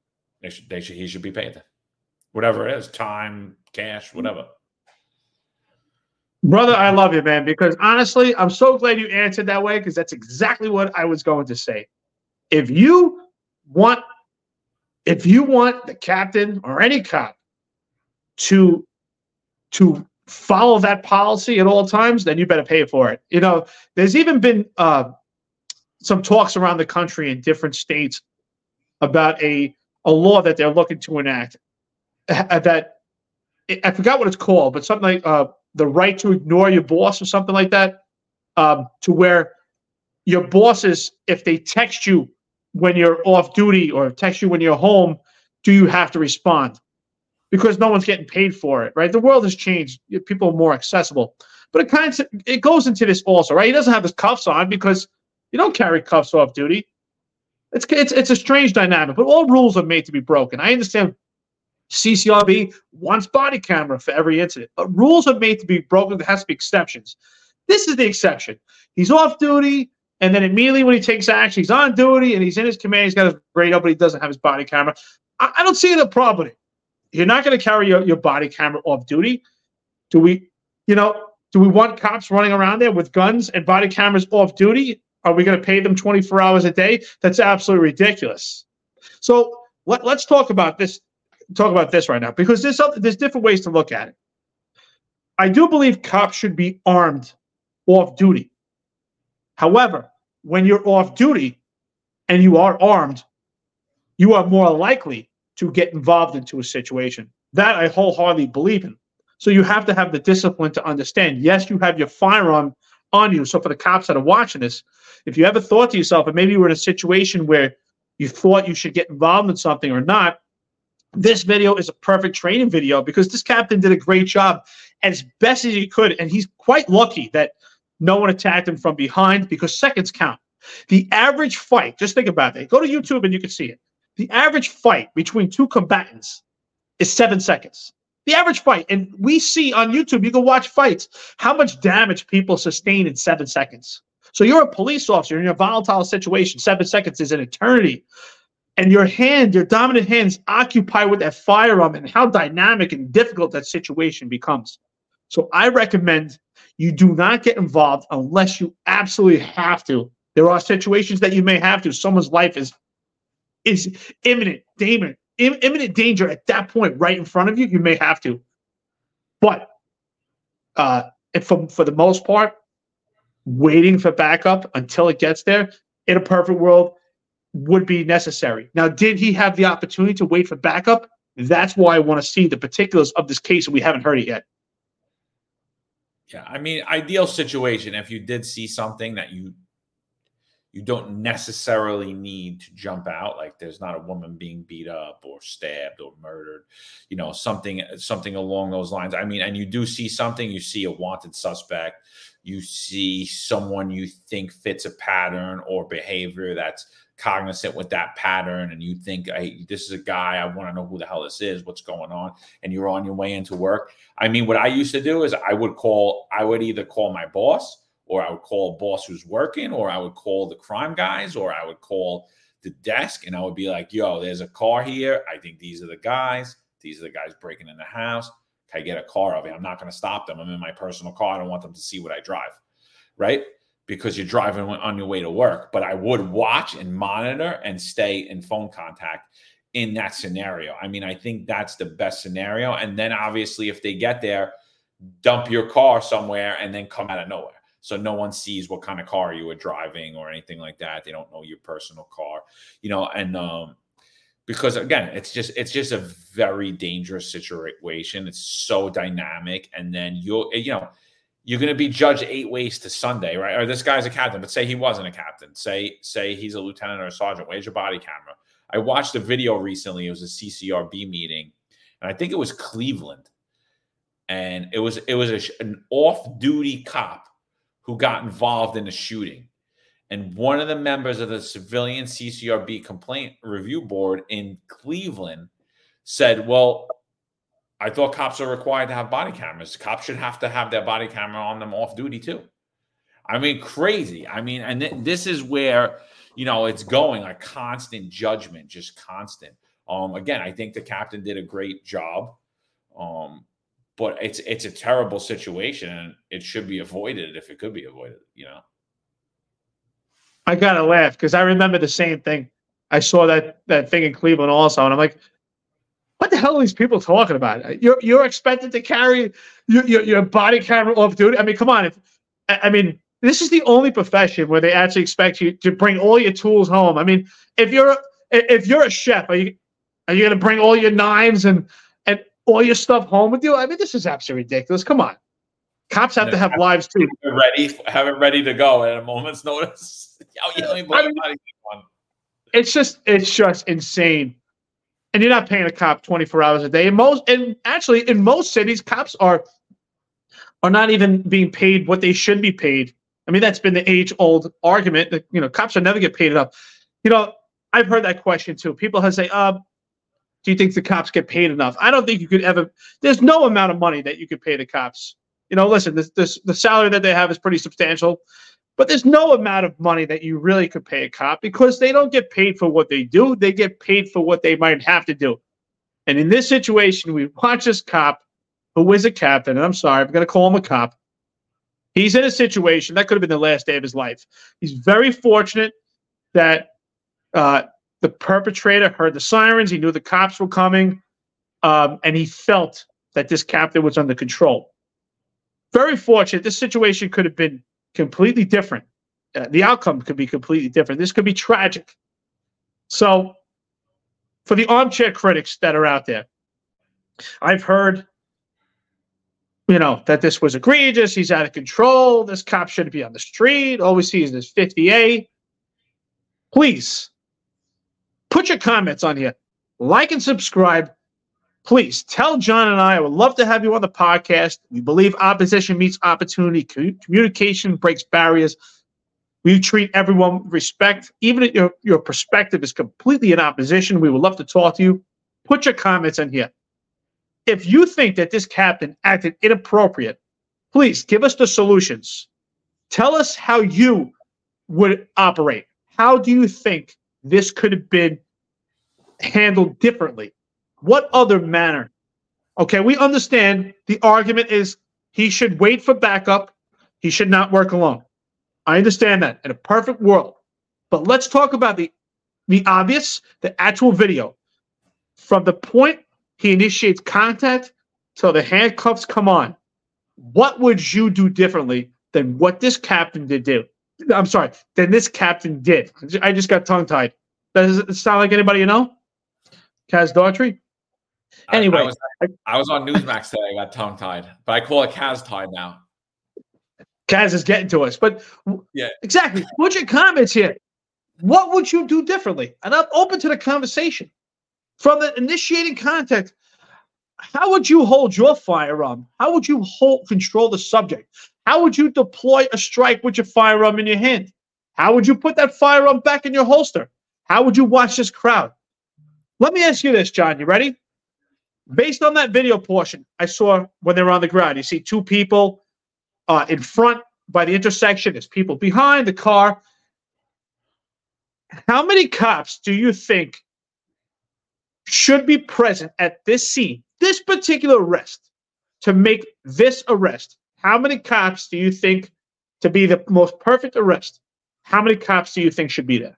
He should be paid then. Whatever it is, time, cash, whatever. Brother, I love you, man, because honestly, I'm so glad you answered that way, because that's exactly what I was going to say. If you want the captain or any cop to follow that policy at all times, then you better pay for it. There's even been some talks around the country in different states about a law that they're looking to enact. That I forgot what it's called, but something like the right to ignore your boss or something like that, to where your bosses, if they text you when you're off duty or text you when you're home, do you have to respond? Because no one's getting paid for it, right? The world has changed. People are more accessible. But it goes into this also, right? He doesn't have his cuffs on because you don't carry cuffs off duty. It's a strange dynamic, but all rules are made to be broken. I understand CCRB wants body camera for every incident, but rules are made to be broken. There has to be exceptions. This is the exception. He's off duty, and then immediately when he takes action, he's on duty, and he's in his command. He's got his radio, but he doesn't have his body camera. I don't see the problem with it. You're not going to carry your body camera off duty. Do we want cops running around there with guns and body cameras off duty? Are we going to pay them 24 hours a day? That's absolutely ridiculous. So let's talk about this. Talk about this right now, because there's different ways to look at it. I do believe cops should be armed off duty. However, when you're off duty and you are armed, you are more likely to get involved into a situation. That I wholeheartedly believe in. So you have to have the discipline to understand, yes, you have your firearm on you. So for the cops that are watching this, if you ever thought to yourself, and maybe you were in a situation where you thought you should get involved in something or not, this video is a perfect training video, because this captain did a great job as best as he could. And he's quite lucky that no one attacked him from behind, because seconds count. The average fight, just think about it. Go to YouTube and you can see it. The average fight between two combatants is 7 seconds. The average fight. And we see on YouTube, you can watch fights, how much damage people sustain in 7 seconds. So you're a police officer in a volatile situation. 7 seconds is an eternity. And your dominant hand is occupied with that firearm, and how dynamic and difficult that situation becomes. So I recommend you do not get involved unless you absolutely have to. There are situations that you may have to. Someone's life is imminent danger at that point right in front of you. You may have to. But for the most part, waiting for backup until it gets there, in a perfect world, would be necessary. Now, did he have the opportunity to wait for backup? That's why I want to see the particulars of this case, and we haven't heard it yet. Yeah, I mean, ideal situation, if you did see something that you don't necessarily need to jump out, like there's not a woman being beat up or stabbed or murdered, something along those lines. I mean, and you do see something, you see a wanted suspect, you see someone you think fits a pattern or behavior that's cognizant with that pattern, and you think, hey, this is a guy, I want to know who the hell this is, what's going on, and you're on your way into work. I mean, what I used to do is I would either call my boss, or I would call a boss who's working, or I would call the crime guys, or I would call the desk, and I would be like, yo, there's a car here. I think these are the guys. These are the guys breaking in the house. Can I get a car of it? I'm not going to stop them. I'm in my personal car. I don't want them to see what I drive, right? Because you're driving on your way to work. But I would watch and monitor and stay in phone contact in that scenario. I mean, I think that's the best scenario. And then obviously if they get there, dump your car somewhere and then come out of nowhere. So no one sees what kind of car you were driving or anything like that. They don't know your personal car, and because again, it's just a very dangerous situation. It's so dynamic. And then you're going to be judged 8 ways to Sunday, right? Or this guy's a captain, but say he wasn't a captain. Say he's a lieutenant or a sergeant. Where's your body camera? I watched a video recently. It was a CCRB meeting, and I think it was Cleveland. And it was an off-duty cop who got involved in a shooting. And one of the members of the civilian CCRB complaint review board in Cleveland said, well, I thought cops are required to have body cameras. Cops should have to have their body camera on them off duty too. I mean, crazy. I mean, and this is where, it's going, like constant judgment, just constant. Again, I think the captain did a great job. But it's a terrible situation, and it should be avoided if it could be avoided, I gotta laugh because I remember the same thing. I saw that thing in Cleveland also, and I'm like, what the hell are these people talking about? You're expected to carry your body camera off duty? I mean, come on. This is the only profession where they actually expect you to bring all your tools home. I mean, if you're a chef, are you going to bring all your knives and all your stuff home with you? I mean, this is absolutely ridiculous. Come on. Cops have to have lives too. Have it ready to go at a moment's notice. It's just insane. And you're not paying a cop 24 hours a day. In most cities, cops are not even being paid what they should be paid. I mean, that's been the age-old argument that, cops will never get paid enough. I've heard that question too. People have say, do you think the cops get paid enough? I don't think you could ever. There's no amount of money that you could pay the cops. Listen, the salary that they have is pretty substantial, but there's no amount of money that you really could pay a cop because they don't get paid for what they do. They get paid for what they might have to do. And in this situation, we watch this cop who is a captain, and I'm sorry, I'm going to call him a cop. He's in a situation that could have been the last day of his life. He's very fortunate that the perpetrator heard the sirens. He knew the cops were coming, and he felt that this captain was under control. Very fortunate. This situation could have been completely different. The outcome could be completely different. This could be tragic. So, for the armchair critics that are out there, I've heard, that this was egregious. He's out of control. This cop shouldn't be on the street. All we see is this 50A. Please, put your comments on here. Like and subscribe. Please tell John and I would love to have you on the podcast. We believe opposition meets opportunity. Communication breaks barriers. We treat everyone with respect. Even if your perspective is completely in opposition, we would love to talk to you. Put your comments in here. If you think that this captain acted inappropriate, please give us the solutions. Tell us how you would operate. How do you think this could have been handled differently? What other manner? Okay, we understand the argument is he should wait for backup. He should not work alone. I understand that in a perfect world. But let's talk about the obvious, the actual video. From the point he initiates contact till the handcuffs come on, what would you do differently than what this captain did? I'm sorry, than this captain did. I just got tongue-tied. Does it sound like anybody you know? Kaz Daughtry? Anyway. I was on Newsmax today. I got tongue-tied. But I call it Kaz tied now. Kaz is getting to us. But Yeah. exactly. Put your comments here. What would you do differently? And I'm open to the conversation. From the initiating contact, how would you hold your firearm? How would you control the subject? How would you deploy a strike with your firearm in your hand? How would you put that firearm back in your holster? How would you watch this crowd? Let me ask you this, John. You ready? Based on that video portion I saw when they were on the ground, you see two people in front by the intersection. There's people behind the car. How many cops do you think should be present at this scene, this particular arrest, to make this arrest? How many cops do you think, to be the most perfect arrest, how many cops do you think should be there?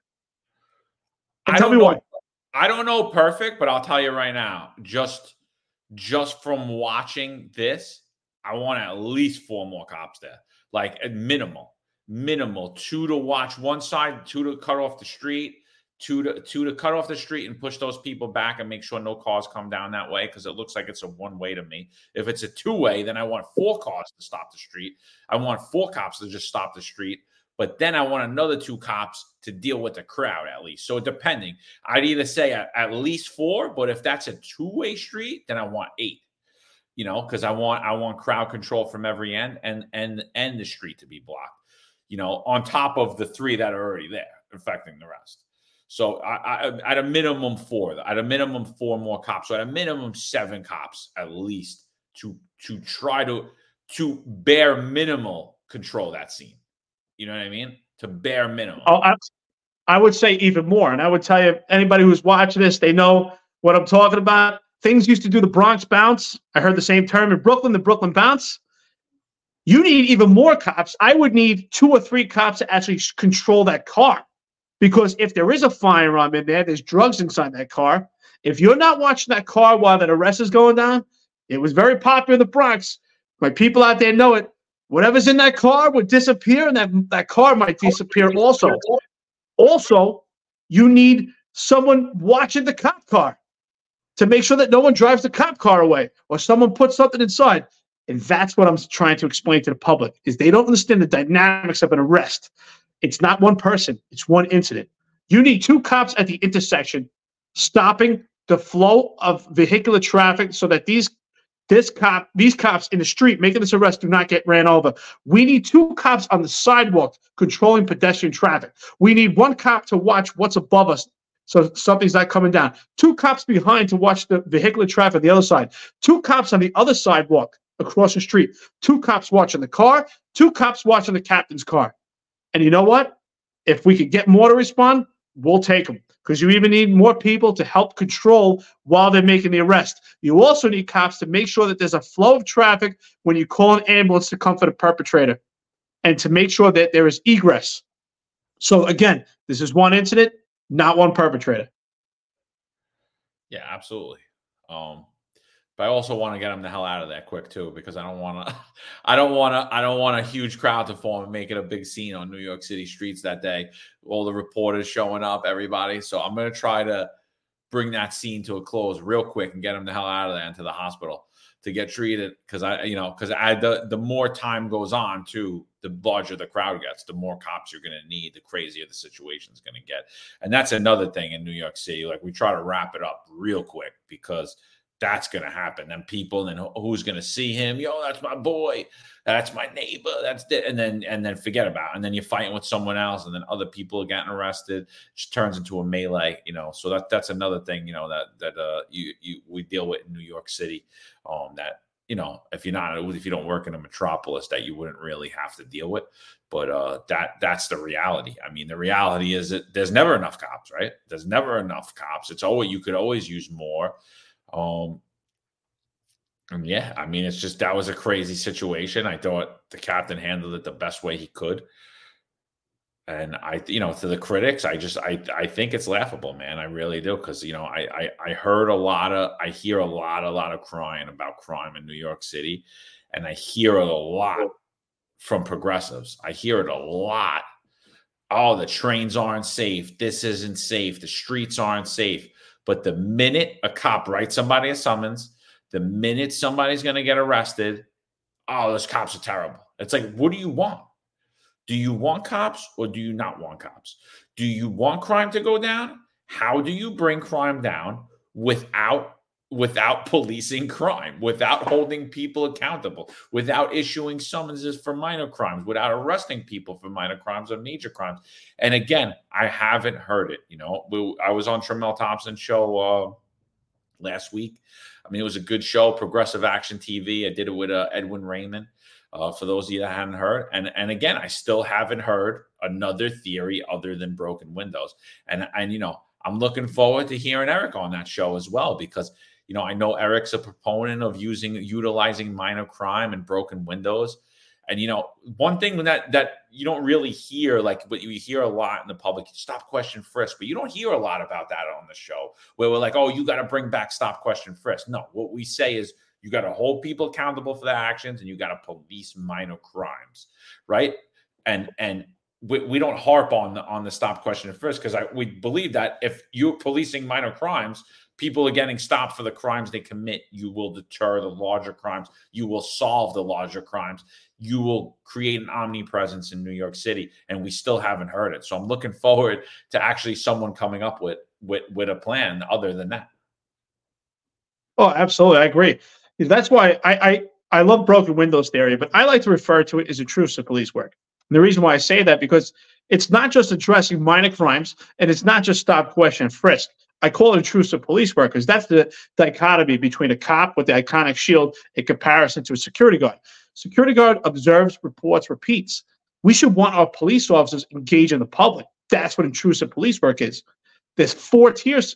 And tell me why. I don't know perfect, but I'll tell you right now, just from watching this, I want at least 4 more cops there. Like at minimal, 2 to watch one side, 2 to cut off the street, 2 to cut off the street and push those people back and make sure no cars come down that way, because it looks like it's a one-way to me. If it's a 2-way, then I want 4 cars to stop the street. I want 4 cops to just stop the street. But then I want another 2 cops to deal with the crowd at least. So depending, I'd either say at least 4, but if that's a 2-way street, then I want 8. You know, because I want crowd control from every end and the street to be blocked. You know, on top of the 3 that are already there, affecting the rest. So I at a minimum 4. At a minimum 4 more cops. So at a minimum 7 cops at least to try to bare minimal control that scene. You know what I mean? To bare minimum. I would say even more. And I would tell you, anybody who's watching this, they know what I'm talking about. Things used to do the Bronx bounce. I heard the same term in Brooklyn, the Brooklyn bounce. You need even more cops. I would need 2 or 3 cops to actually control that car. Because if there is a firearm in there, there's drugs inside that car. If you're not watching that car while that arrest is going down, it was very popular in the Bronx. My people out there know it. Whatever's in that car would disappear, and that car might disappear also. Also, you need someone watching the cop car to make sure that no one drives the cop car away or someone puts something inside. And that's what I'm trying to explain to the public, is they don't understand the dynamics of an arrest. It's not one person. It's one incident. You need 2 cops at the intersection stopping the flow of vehicular traffic so that these cops in the street making this arrest do not get ran over. We need 2 cops on the sidewalk controlling pedestrian traffic. We need 1 cop to watch what's above us so something's not coming down. 2 cops behind to watch the vehicular traffic on the other side. 2 cops on the other sidewalk across the street. 2 cops watching the car. 2 cops watching the captain's car. And you know what? If we could get more to respond, we'll take them. Because you even need more people to help control while they're making the arrest. You also need cops to make sure that there's a flow of traffic when you call an ambulance to come for the perpetrator, and to make sure that there is egress. So again, this is one incident, not one perpetrator. Yeah, absolutely. But I also want to get them the hell out of there quick too, because I don't want a huge crowd to form and make it a big scene on New York City streets that day. All the reporters showing up, everybody. So I'm going to try to bring that scene to a close real quick and get them the hell out of there into the hospital to get treated. Because the more time goes on too, the larger the crowd gets, the more cops you're going to need, the crazier the situation is going to get. And that's another thing in New York City. Like, we try to wrap it up real quick because that's going to happen. And people, and who's going to see him? Yo, that's my boy. That's my neighbor. That's it. And then forget about it. And then you're fighting with someone else, and then other people are getting arrested. It just turns into a melee, So that's another thing, that we deal with in New York City. That, if you don't work in a metropolis, that you wouldn't really have to deal with. But that's the reality. I mean, the reality is that there's never enough cops, right? There's never enough cops. You could always use more. And yeah, I mean, that was a crazy situation. I thought the captain handled it the best way he could. And to the critics, I think it's laughable, man. I really do. Cause I hear a lot of crying about crime in New York City. And I hear it a lot from progressives. I hear it a lot. Oh, the trains aren't safe. This isn't safe. The streets aren't safe. But the minute a cop writes somebody a summons, the minute somebody's going to get arrested, oh, those cops are terrible. It's like, what do you want? Do you want cops or do you not want cops? Do you want crime to go down? How do you bring crime down without policing crime, without holding people accountable, without issuing summonses for minor crimes, without arresting people for minor crimes or major crimes? And again, I haven't heard it. I was on Tramel Thompson's show last week. I mean, it was a good show, Progressive Action TV. I did it with Edwin Raymond. For those of you that hadn't heard. And again, I still haven't heard another theory other than broken windows. And I'm looking forward to hearing Eric on that show as well, because, I know Eric's a proponent of utilizing minor crime and broken windows. And, one thing that you don't really hear, but you hear a lot in the public, stop, question, frisk, but you don't hear a lot about that on the show where we're like, oh, you got to bring back stop, question, frisk. No, what we say is, you got to hold people accountable for their actions, and you got to police minor crimes, right? And we don't harp on the stop, question, and frisk, because we believe that if you're policing minor crimes, people are getting stopped for the crimes they commit. You will deter the larger crimes. You will solve the larger crimes. You will create an omnipresence in New York City, and we still haven't heard it. So I'm looking forward to actually someone coming up with a plan other than that. Oh, absolutely. I agree. That's why I love broken windows theory, but I like to refer to it as intrusive police work. And the reason why I say that, because it's not just addressing minor crimes, and it's not just stop, question, frisk. I call it intrusive police work because that's the dichotomy between a cop with the iconic shield in comparison to a security guard. Security guard observes, reports, repeats. We should want our police officers engaged in the public. That's what intrusive police work is. There's four tiers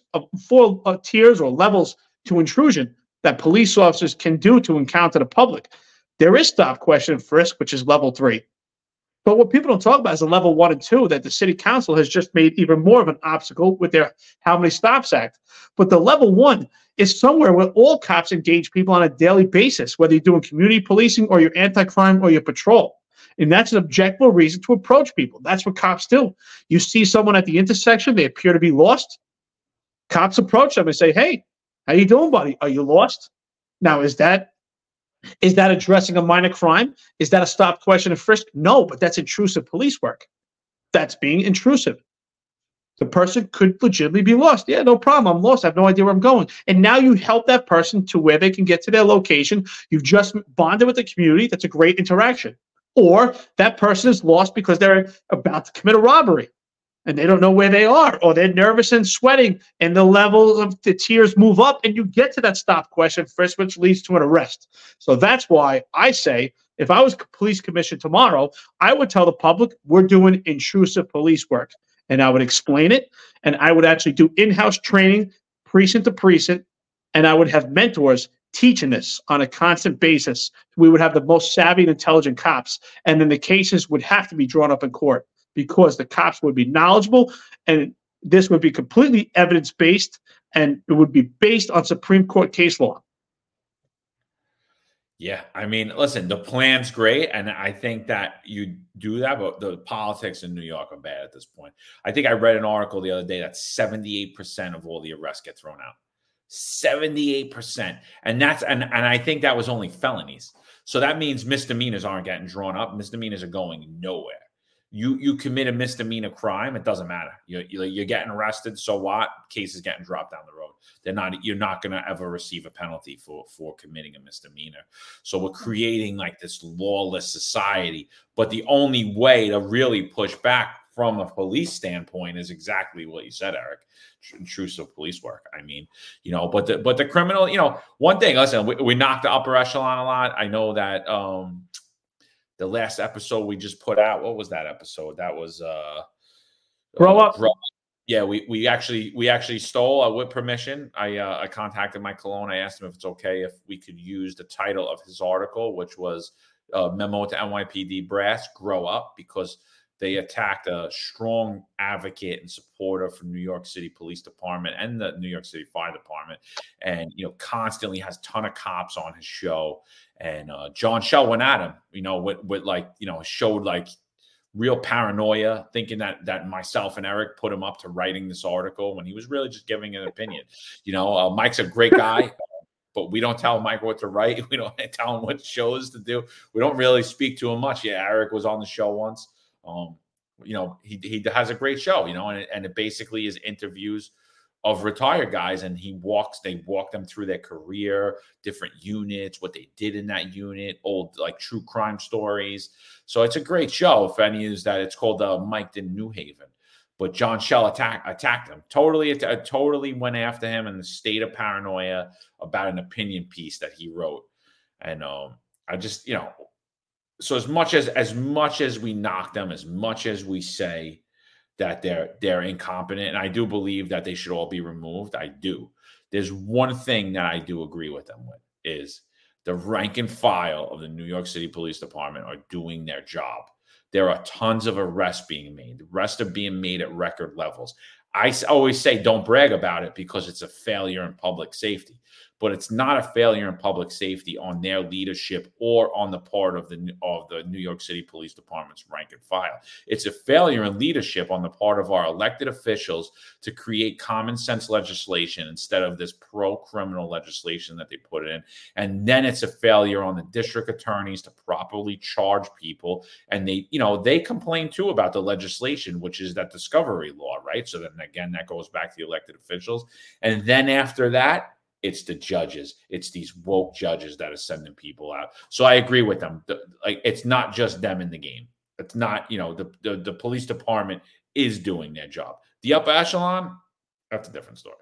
or levels to intrusion that police officers can do to encounter the public. There is stop, question, frisk, which is level 3. But what people don't talk about is the level 1 and 2 that the city council has just made even more of an obstacle with their How Many Stops Act. But the level 1 is somewhere where all cops engage people on a daily basis, whether you're doing community policing or your anti-crime or your patrol. And that's an objective reason to approach people. That's what cops do. You see someone at the intersection, they appear to be lost. Cops approach them and say, hey, how you doing, buddy? Are you lost? Now, is that addressing a minor crime? Is that a stop, question, and frisk? No, but that's intrusive police work. That's being intrusive. The person could legitimately be lost. Yeah, no problem. I'm lost. I have no idea where I'm going. And now you help that person to where they can get to their location. You've just bonded with the community. That's a great interaction. Or that person is lost because they're about to commit a robbery and they don't know where they are, or they're nervous and sweating, and the level of the tiers move up, and you get to that stop, question, frisk, which leads to an arrest. So that's why I say, if I was police commissioner tomorrow, I would tell the public we're doing intrusive police work, and I would explain it, and I would actually do in-house training, precinct to precinct, and I would have mentors teaching this on a constant basis. We would have the most savvy and intelligent cops, and then the cases would have to be drawn up in court, because the cops would be knowledgeable, and this would be completely evidence-based, and it would be based on Supreme Court case law. Yeah, I mean, listen, the plan's great, and I think that you do that, but the politics in New York are bad at this point. I think I read an article the other day that 78% of all the arrests get thrown out. 78%. And I think that was only felonies. So that means misdemeanors aren't getting drawn up. Misdemeanors are going nowhere. You commit a misdemeanor crime, it doesn't matter. You're getting arrested, so what? Case is getting dropped down the road. You're not going to ever receive a penalty for committing a misdemeanor. So we're creating like this lawless society. But the only way to really push back from a police standpoint is exactly what you said, Eric. Intrusive police work. I mean, but the criminal, one thing. Listen, we knocked the upper echelon a lot. I know that. The last episode we just put out, what was that episode? That was Grow Up. Yeah, we actually stole with permission. I contacted Mike Colon. I asked him if it's okay if we could use the title of his article, which was Memo to NYPD Brass, Grow Up, because they attacked a strong advocate and supporter from New York City Police Department and the New York City Fire Department, and constantly has a ton of cops on his show. And John Shell went at him, showed like real paranoia, thinking that myself and Eric put him up to writing this article when he was really just giving an opinion. Mike's a great guy. but we don't tell Mike what to write. We don't tell him what shows to do. We don't really speak to him much. Yeah, Eric was on the show once. He has a great show, and it basically is interviews of retired guys, and they walk them through their career, different units, what they did in that unit, old like true crime stories. So it's a great show. If any is that, it's called Mike in New Haven. But John Shell attacked him. Totally went after him in the state of paranoia about an opinion piece that he wrote. And I just, so as much as we knock them, as much as we say that they're incompetent, and I do believe that they should all be removed. I do. There's one thing that I do agree with them with is the rank and file of the New York City Police Department are doing their job. There are tons of arrests being made. Arrests are being made at record levels. I always say don't brag about it because it's a failure in public safety. But it's not a failure in public safety on their leadership or on the part of the New York City Police Department's rank and file. It's a failure in leadership on the part of our elected officials to create common sense legislation instead of this pro-criminal legislation that they put in. And then it's a failure on the district attorneys to properly charge people. And they complain too about the legislation, which is that discovery law, right? So then again, that goes back to the elected officials. And then after that, it's the judges. It's these woke judges that are sending people out. So I agree with them. It's not just them in the game. It's not, the police department is doing their job. The upper echelon, that's a different story.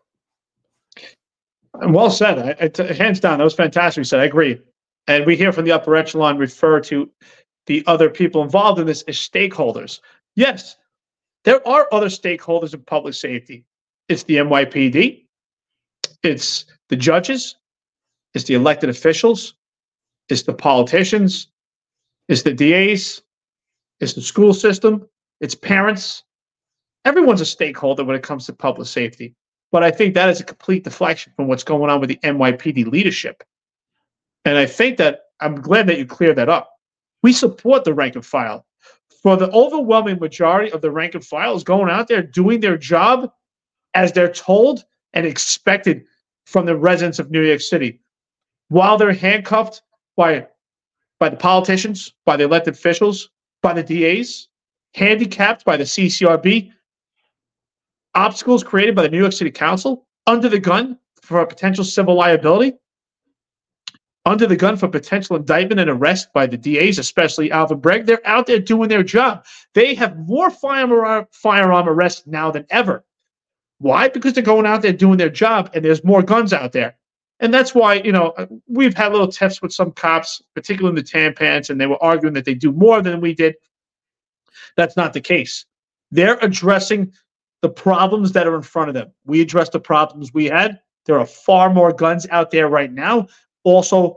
Well said. Hands down, that was fantastic. You said, I agree. And we hear from the upper echelon refer to the other people involved in this as stakeholders. Yes, there are other stakeholders in public safety. It's the NYPD. It's the judges, it's the elected officials, it's the politicians, it's the DAs, it's the school system, it's parents. Everyone's a stakeholder when it comes to public safety. But I think that is a complete deflection from what's going on with the NYPD leadership. And I think that I'm glad that you cleared that up. We support the rank and file. For the overwhelming majority of the rank and file is going out there doing their job as they're told and expected from the residents of New York City, while they're handcuffed by the politicians, by the elected officials, by the DAs, handicapped by the CCRB, obstacles created by the New York City Council, under the gun for a potential civil liability, under the gun for potential indictment and arrest by the DAs, especially Alvin Bragg. They're out there doing their job. They have more firearm arrests now than ever. Why? Because they're going out there doing their job, and there's more guns out there. And that's why, we've had little tiffs with some cops, particularly in the tan pants, and they were arguing that they do more than we did. That's not the case. They're addressing the problems that are in front of them. We addressed the problems we had. There are far more guns out there right now. Also,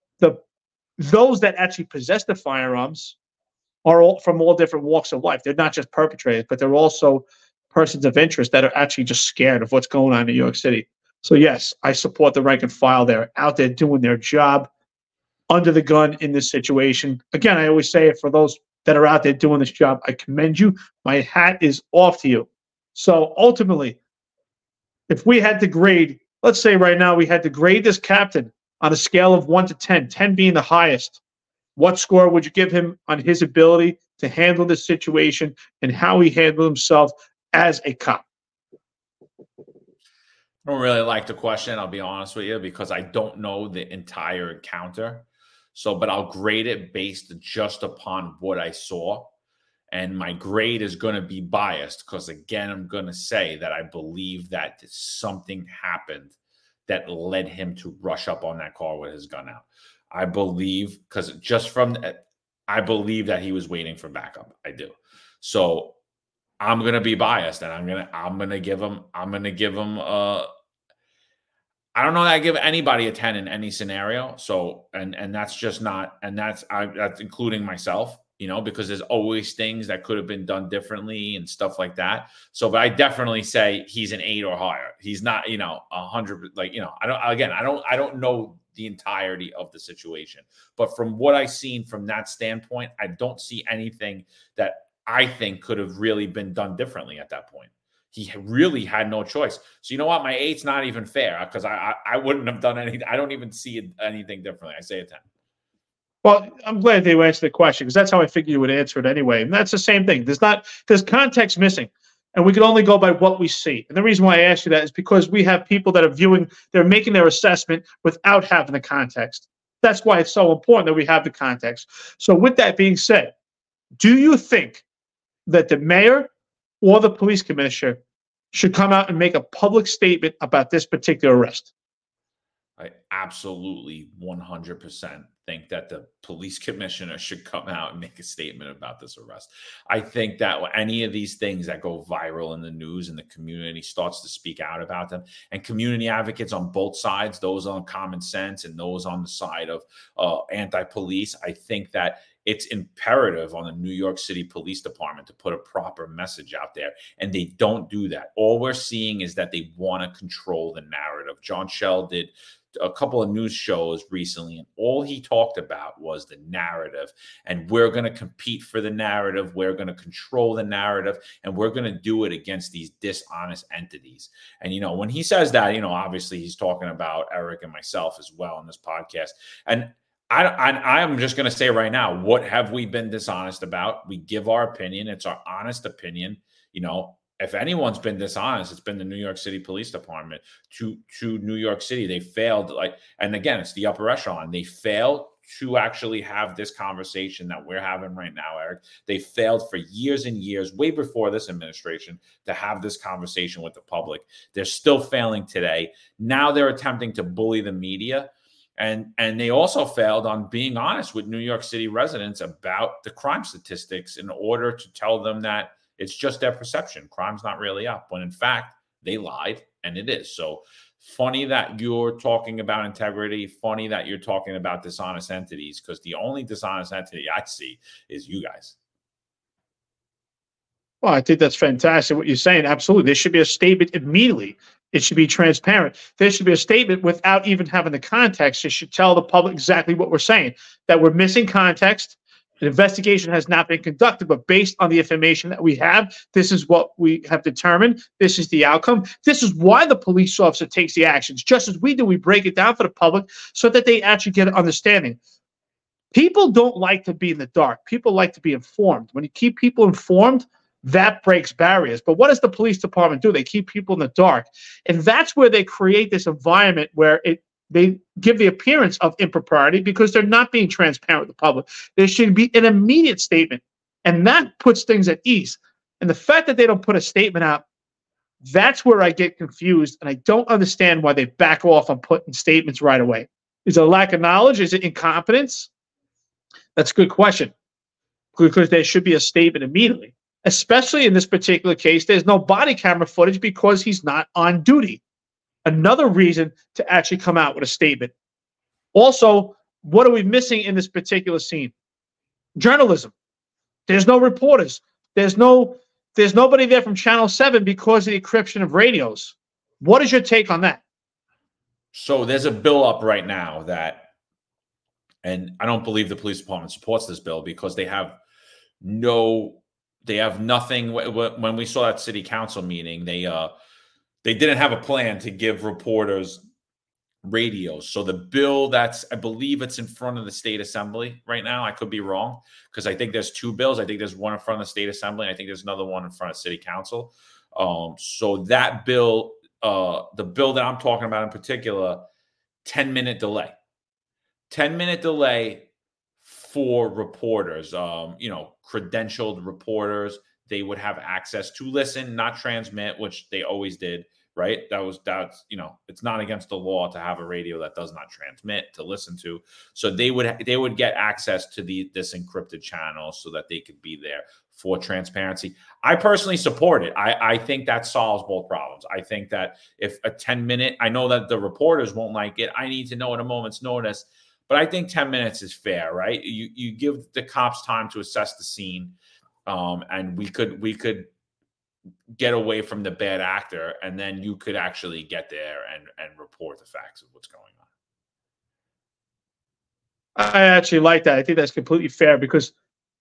those that actually possess the firearms are all from all different walks of life. They're not just perpetrators, but they're also persons of interest that are actually just scared of what's going on in New York City. So yes, I support the rank and file. They're out there doing their job under the gun in this situation. Again, I always say it for those that are out there doing this job. I commend you. My hat is off to you. So ultimately, if we had to grade, let's say right now we had to grade this captain on a scale of 1 to 10, 10 being the highest, what score would you give him on his ability to handle this situation and how he handled himself as a cop? I don't really like the question, I'll be honest with you, because I don't know the entire encounter. But I'll grade it based just upon what I saw. And my grade is going to be biased because, again, I'm going to say that I believe that something happened that led him to rush up on that car with his gun out. I believe, I believe that he was waiting for backup. I do. So I'm going to be biased, and I'm going to give him I don't know that I give anybody a 10 in any scenario. So, and that's just not, and that's including myself, because there's always things that could have been done differently and stuff like that. So, but I definitely say he's an 8 or higher. He's not, 100, I don't know the entirety of the situation, but from what I've seen from that standpoint, I don't see anything that I think could have really been done differently at that point. he really had no choice. So you know what? My 8's not even fair because I wouldn't have done anything. I don't even see anything differently. I say a 10. Well, I'm glad they answered the question because that's how I figured you would answer it anyway. And that's the same thing. There's context missing, and we can only go by what we see. And the reason why I asked you that is because we have people that are viewing, they're making their assessment without having the context. That's why it's so important that we have the context. So with that being said, do you think that the mayor or the police commissioner should come out and make a public statement about this particular arrest? I absolutely 100% think that the police commissioner should come out and make a statement about this arrest. I think that any of these things that go viral in the news and the community starts to speak out about them, and community advocates on both sides, those on common sense and those on the side of anti-police, I think that it's imperative on the New York City Police Department to put a proper message out there. And they don't do that. All we're seeing is that they want to control the narrative. John Schell did a couple of news shows recently, and all he talked about was the narrative. And we're going to compete for the narrative. We're going to control the narrative, and we're going to do it against these dishonest entities. And, you know, when he says that, you know, obviously he's talking about Eric and myself as well in this podcast. And I'm just going to say right now, what have we been dishonest about? We give our opinion. It's our honest opinion. You know, if anyone's been dishonest, it's been the New York City Police Department to New York City. They failed, and again, it's the upper echelon. They failed to actually have this conversation that we're having right now, Eric. They failed for years and years, way before this administration, to have this conversation with the public. They're still failing today. Now they're attempting to bully the media. And they also failed on being honest with New York City residents about the crime statistics in order to tell them that it's just their perception. Crime's not really up, when in fact, they lied, and it is. So funny that you're talking about integrity, funny that you're talking about dishonest entities, because the only dishonest entity I see is you guys. Well, I think that's fantastic what you're saying. Absolutely. There should be a statement immediately. It should be transparent. There should be a statement without even having the context. It should tell the public exactly what we're saying, that we're missing context. An investigation has not been conducted, but based on the information that we have, this is what we have determined. This is the outcome. This is why the police officer takes the actions. Just as we do, we break it down for the public so that they actually get an understanding. People don't like to be in the dark. People like to be informed. When you keep people informed, that breaks barriers. But what does the police department do? They keep people in the dark. And that's where they create this environment where they give the appearance of impropriety because they're not being transparent with the public. There should be an immediate statement, and that puts things at ease. And the fact that they don't put a statement out, that's where I get confused, and I don't understand why they back off on putting statements right away. Is it a lack of knowledge? Is it incompetence? That's a good question, because there should be a statement immediately. Especially in this particular case, there's no body camera footage because he's not on duty. Another reason to actually come out with a statement. Also, what are we missing in this particular scene? Journalism. There's no reporters. There's nobody there from Channel 7 because of the encryption of radios. What is your take on that? So there's a bill up right now that, and I don't believe the police department supports this bill because they have nothing. When we saw that city council meeting, they didn't have a plan to give reporters radios. So the bill I believe it's in front of the state assembly right now. I could be wrong because I think there's two bills. I think there's one in front of the state assembly, and I think there's another one in front of city council. So that bill, the bill that I'm talking about in particular, 10-minute delay. 10-minute delay for reporters, credentialed reporters. They would have access to listen, not transmit, which they always did, right? That's it's not against the law to have a radio that does not transmit to listen to. So they would get access to this encrypted channel so that they could be there for transparency. I personally support it. I think that solves both problems. I think that if a 10-minute, I know that the reporters won't like it. I need to know at a moment's notice. But I think 10 minutes is fair, right? You give the cops time to assess the scene, and we could get away from the bad actor, and then you could actually get there and report the facts of what's going on. I actually like that. I think that's completely fair because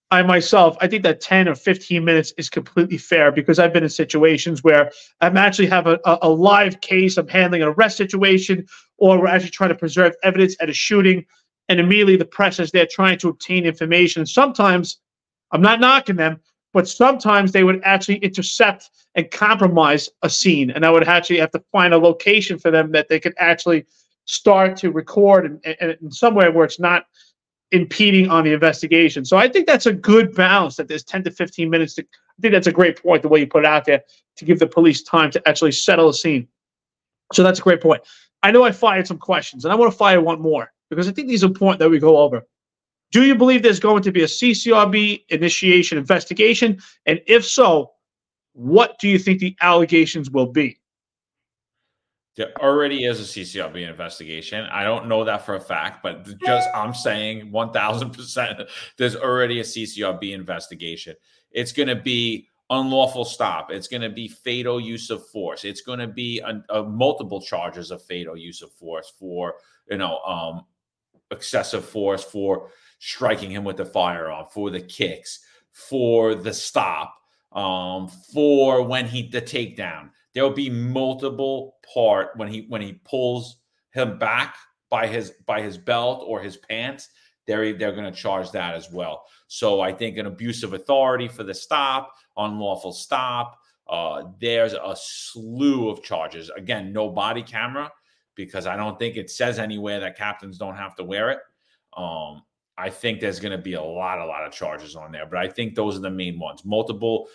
I myself, I think that 10 or 15 minutes is completely fair because I've been in situations where I'm actually have a live case. I'm handling an arrest situation, or we're actually trying to preserve evidence at a shooting, and immediately the press is there trying to obtain information. Sometimes, I'm not knocking them, but sometimes they would actually intercept and compromise a scene, and I would actually have to find a location for them that they could actually start to record and in somewhere where it's not impeding on the investigation. So I think that's a good balance that there's 10 to 15 minutes. I think that's a great point, the way you put it out there, to give the police time to actually settle a scene. So that's a great point. I know I fired some questions, and I want to fire one more because I think these are important that we go over. Do you believe there's going to be a CCRB initiation investigation? And if so, what do you think the allegations will be? There already is a CCRB investigation. I don't know that for a fact, but just I'm saying 1,000%. There's already a CCRB investigation. It's going to be unlawful stop. It's going to be fatal use of force. It's going to be multiple charges of fatal use of force for excessive force, for striking him with the firearm, for the kicks, for the stop, for when the takedown. There will be multiple part when he pulls him back by his belt or his pants. They're going to charge that as well. So I think an abuse of authority for the stop, unlawful stop. There's a slew of charges. Again, no body camera because I don't think it says anywhere that captains don't have to wear it. I think there's going to be a lot of charges on there, but I think those are the main ones. Multiple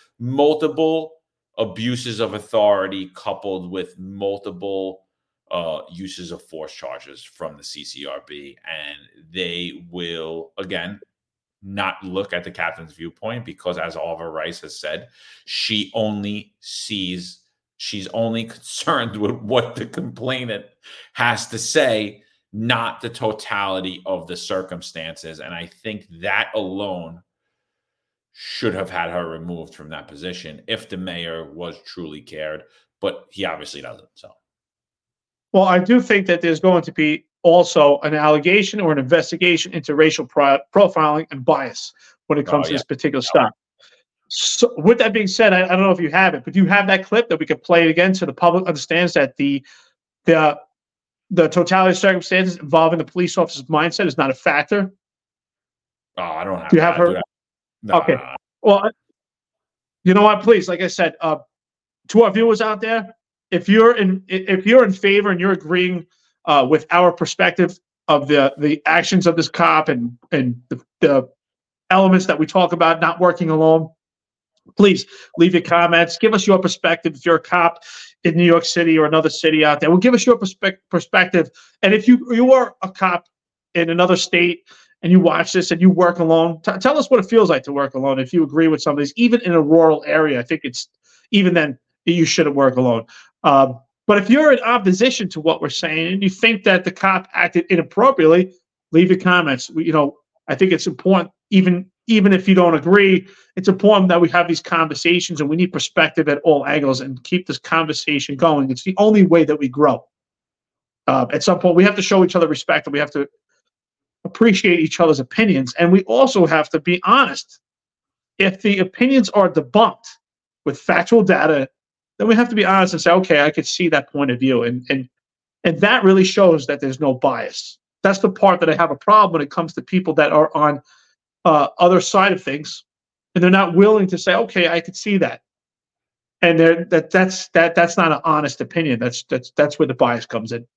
abuses of authority coupled with multiple uses of force charges from the CCRB. And they will, again, not look at the captain's viewpoint because, as Oliver Rice has said, she's only concerned with what the complainant has to say, not the totality of the circumstances. And I think that alone should have had her removed from that position if the mayor was truly cared, but he obviously doesn't. So, well, I do think that there's going to be also an allegation or an investigation into racial profiling and bias when it comes to this particular stuff. So, with that being said, I don't know if you have it, but do you have that clip that we could play it again so the public understands that the totality of circumstances involving the police officer's mindset is not a factor? Oh, I don't have. Do you have her? No, okay. Well, you know what? Please, like I said, to our viewers out there, if you're in favor and you're agreeing with our perspective of the actions of this cop and the elements that we talk about not working alone, please leave your comments. Give us your perspective. If you're a cop in New York City or another city out there, well, give us your perspective. And if you are a cop in another state and you watch this and you work alone, tell us what it feels like to work alone. If you agree with some of these, even in a rural area, I think it's even then you shouldn't work alone. But if you're in opposition to what we're saying and you think that the cop acted inappropriately, leave your comments. I think it's important, even if you don't agree, it's important that we have these conversations and we need perspective at all angles and keep this conversation going. It's the only way that we grow. At some point, we have to show each other respect and we have to appreciate each other's opinions. And we also have to be honest. If the opinions are debunked with factual data, then we have to be honest and say, okay, I could see that point of view. And that really shows that there's no bias. That's the part that I have a problem when it comes to people that are on other side of things, and they're not willing to say, okay, I could see that. And that's not an honest opinion. That's where the bias comes in.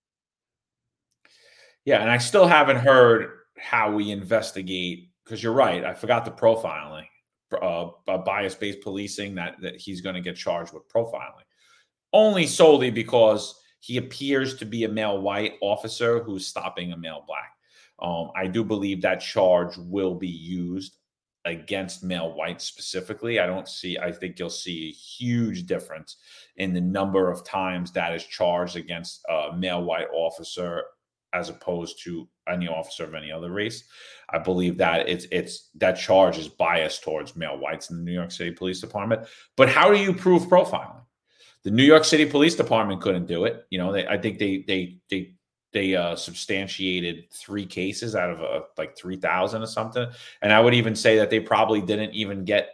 Yeah, and I still haven't heard how we investigate, because you're right, I forgot the profiling, bias-based policing, that he's going to get charged with profiling. Only solely because he appears to be a male white officer who's stopping a male black. I do believe that charge will be used against male whites specifically. I think you'll see a huge difference in the number of times that is charged against a male white officer as opposed to any officer of any other race. I believe that that charge is biased towards male whites in the New York City Police Department. But how do you prove profiling? The New York City Police Department couldn't do it. I think they they substantiated 3 cases out of like 3,000 or something. And I would even say that they probably didn't even get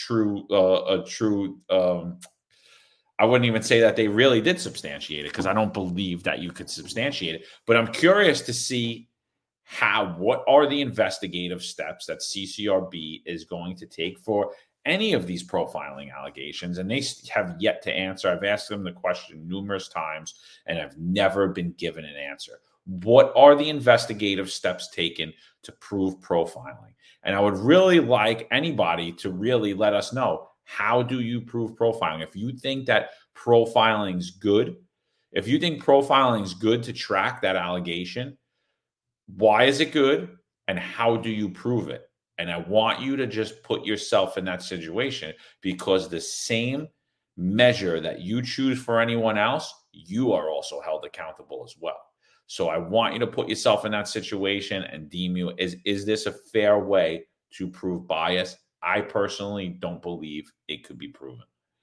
I wouldn't even say that they really did substantiate it, because I don't believe that you could substantiate it. But I'm curious to see what are the investigative steps that CCRB is going to take for any of these profiling allegations. And they have yet to answer. I've asked them the question numerous times, and I've never been given an answer. What are the investigative steps taken to prove profiling? And I would really like anybody to really let us know, how do you prove profiling? If you think that profiling is good, if you think profiling is good to track that allegation, why is it good and how do you prove it? And I want you to just put yourself in that situation, because the same measure that you choose for anyone else, you are also held accountable as well. So I want you to put yourself in that situation and deem you, is this a fair way to prove bias? I personally don't believe it could be proven.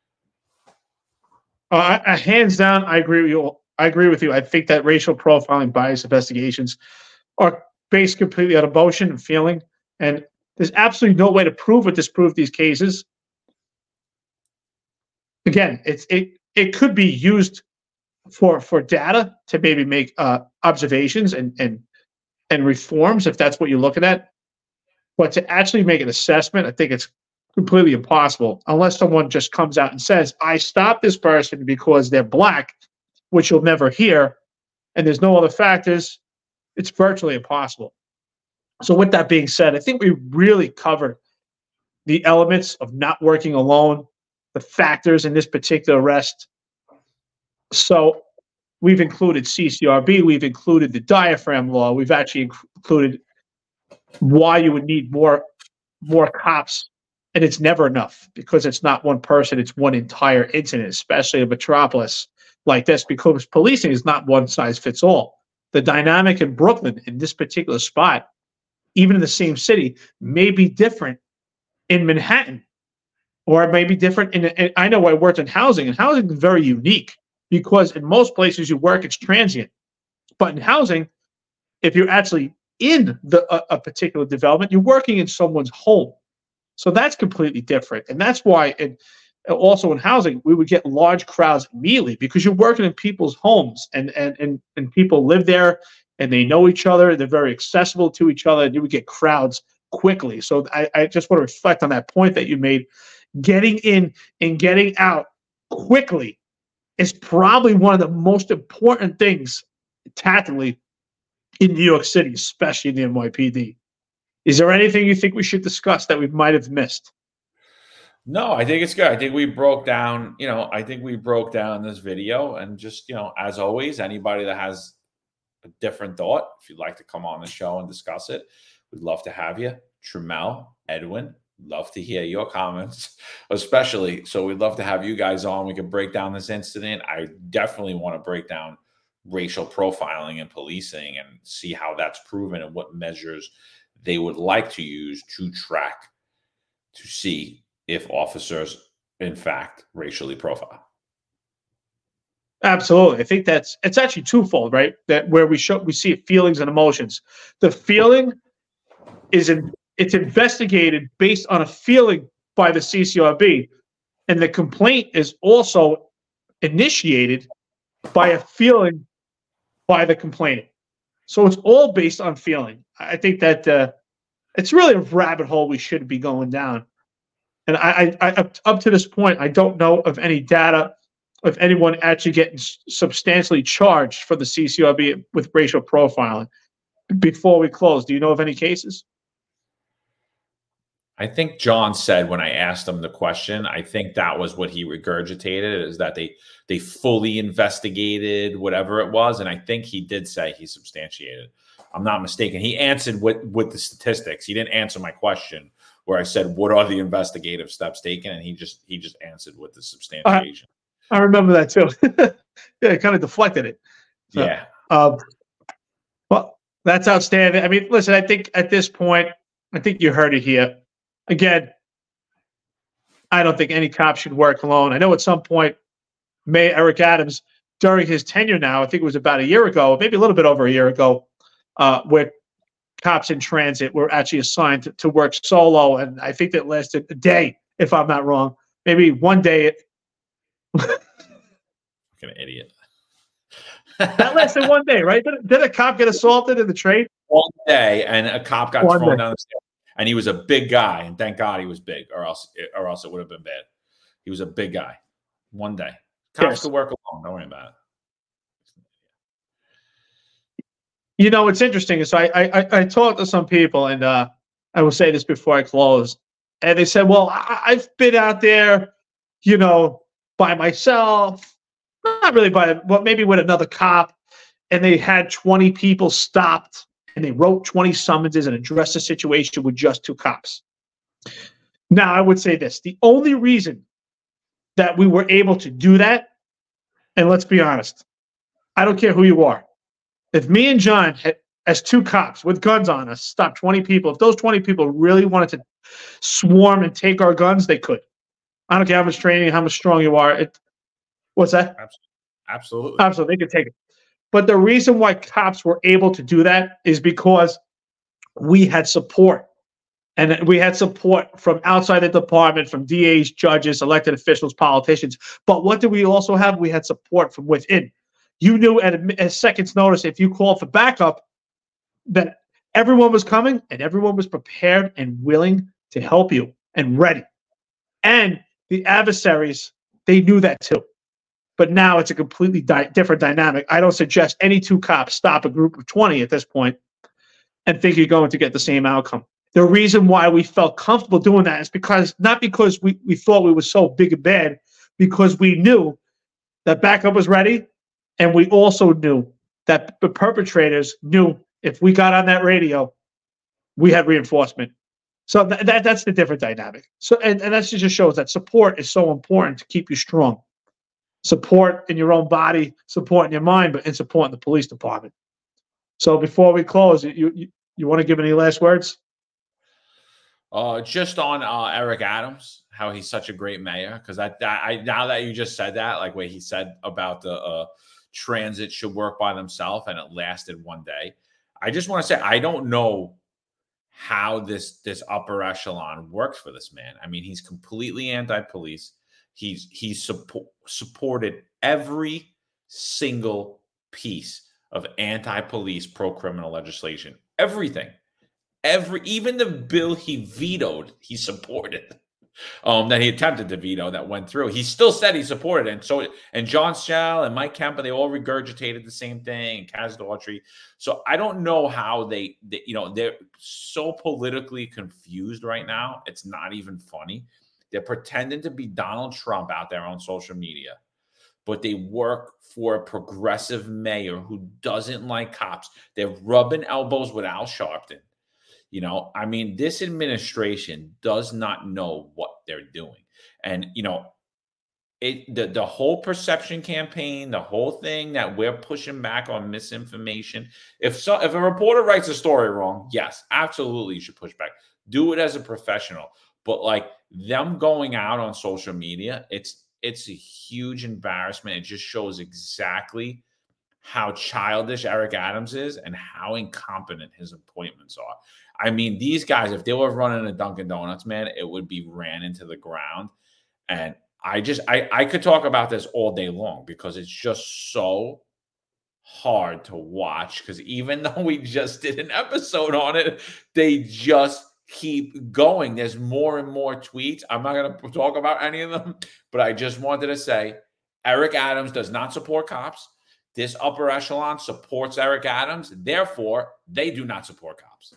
Hands down, I agree with you. I think that racial profiling bias investigations are based completely on emotion and feeling, and there's absolutely no way to prove or disprove these cases. Again, it could be used for data to maybe make observations and reforms, if that's what you're looking at. But to actually make an assessment, I think it's completely impossible unless someone just comes out and says, I stopped this person because they're black, which you'll never hear, and there's no other factors. It's virtually impossible. So with that being said, I think we really covered the elements of not working alone, the factors in this particular arrest. So we've included CCRB, we've included the diaphragm law, we've actually included why you would need more cops, and it's never enough, because it's not one person, it's one entire incident, especially a metropolis like this, because policing is not one size fits all. The dynamic in Brooklyn, in this particular spot, even in the same city, may be different in Manhattan, or it may be different in I know I worked in housing, and housing is very unique, because in most places you work, it's transient. But in housing, if you're actually in a particular development, you're working in someone's home. So that's completely different. And that's why also in housing, we would get large crowds immediately, because you're working in people's homes, and people live there and they know each other. They're very accessible to each other, and you would get crowds quickly. So I just want to reflect on that point that you made. Getting in and getting out quickly is probably one of the most important things tactically in New York City, especially in the NYPD. Is there anything you think we should discuss that we might have missed? No, I think it's good. I think we broke down, this video, and just, as always, anybody that has a different thought, if you'd like to come on the show and discuss it, we'd love to have you. Tramel, Edwin, love to hear your comments, especially. So we'd love to have you guys on. We could break down this incident. I definitely want to break down racial profiling and policing and see how that's proven and what measures they would like to use to track, to see if officers, in fact, racially profile. Absolutely. I think it's actually twofold, right? That where we see feelings and emotions. The feeling it's investigated based on a feeling by the CCRB, and the complaint is also initiated by a feeling by the complainant. So it's all based on feeling. I think that it's really a rabbit hole we should be going down. And I up to this point, I don't know of any data of anyone actually getting substantially charged for the CCRB with racial profiling. Before we close, do you know of any cases? I think John said, when I asked him the question, I think that was what he regurgitated, is that they fully investigated whatever it was. And I think he did say he substantiated. I'm not mistaken. He answered with the statistics. He didn't answer my question where I said, what are the investigative steps taken? And he just answered with the substantiation. I remember that too. Yeah, it kind of deflected it. So, yeah. Well, that's outstanding. I mean, listen, I think at this point, I think you heard it here. Again, I don't think any cop should work alone. I know at some point, Mayor Eric Adams during his tenure now, I think it was about a year ago, maybe a little bit over a year ago, where cops in transit were actually assigned to work solo. And I think that lasted a day, if I'm not wrong. Maybe one day. Fucking idiot. That lasted one day, right? Did a cop get assaulted in the train? One day, and a cop got One thrown day. down the stairs. And he was a big guy, and thank God he was big, or else it would have been bad. He was a big guy. One day. Cops Yes. could work alone. Don't worry about it. You know, it's interesting. So I talked to some people, and I will say this before I close. And they said, well, I've been out there, you know, by myself, not really but maybe with another cop. And they had 20 people stopped, and they wrote 20 summonses and addressed the situation with just 2 cops. Now, I would say this. The only reason that we were able to do that, and let's be honest, I don't care who you are. If me and John, as 2 cops with guns on us, stopped 20 people, if those 20 people really wanted to swarm and take our guns, they could. I don't care how much training, how much strong you are. What's that? Absolutely. Absolutely, they could take it. But the reason why cops were able to do that is because we had support. And we had support from outside the department, from DAs, judges, elected officials, politicians. But what did we also have? We had support from within. You knew at a second's notice, if you called for backup, that everyone was coming and everyone was prepared and willing to help you and ready. And the adversaries, they knew that too. But now it's a completely different dynamic. I don't suggest any 2 cops stop a group of 20 at this point and think you're going to get the same outcome. The reason why we felt comfortable doing that is because, not because we thought we were so big and bad, because we knew that backup was ready. And we also knew that the perpetrators knew if we got on that radio, we had reinforcement. So that's the different dynamic. So and that just shows that support is so important to keep you strong. Support in your own body, support in your mind, and support in the police department. So before we close, you want to give any last words? Just on Eric Adams, how he's such a great mayor. Because I now that you just said that, like what he said about the transit should work by themselves, and it lasted one day. I just want to say I don't know how this upper echelon works for this man. I mean, he's completely anti-police. He's supported every single piece of anti-police pro-criminal legislation. Everything. Even the bill he vetoed, he supported. That he attempted to veto that went through. He still said he supported it. And John Schell and Mike Kemper, they all regurgitated the same thing, and Kaz Daughtry. So I don't know how they're so politically confused right now. It's not even funny. They're pretending to be Donald Trump out there on social media, but they work for a progressive mayor who doesn't like cops. They're rubbing elbows with Al Sharpton. I mean, this administration does not know what they're doing. And, the whole perception campaign, the whole thing that we're pushing back on misinformation. If a reporter writes a story wrong, yes, absolutely you should push back. Do it as a professional. But like them going out on social media, it's a huge embarrassment. It just shows exactly how childish Eric Adams is and how incompetent his appointments are. I mean, these guys, if they were running a Dunkin' Donuts, man, it would be ran into the ground. And I could talk about this all day long because it's just so hard to watch. Because even though we just did an episode on it, they just keep going. There's more and more tweets. I'm not going to talk about any of them, but I just wanted to say Eric Adams does not support cops. This upper echelon supports Eric Adams. Therefore, they do not support cops.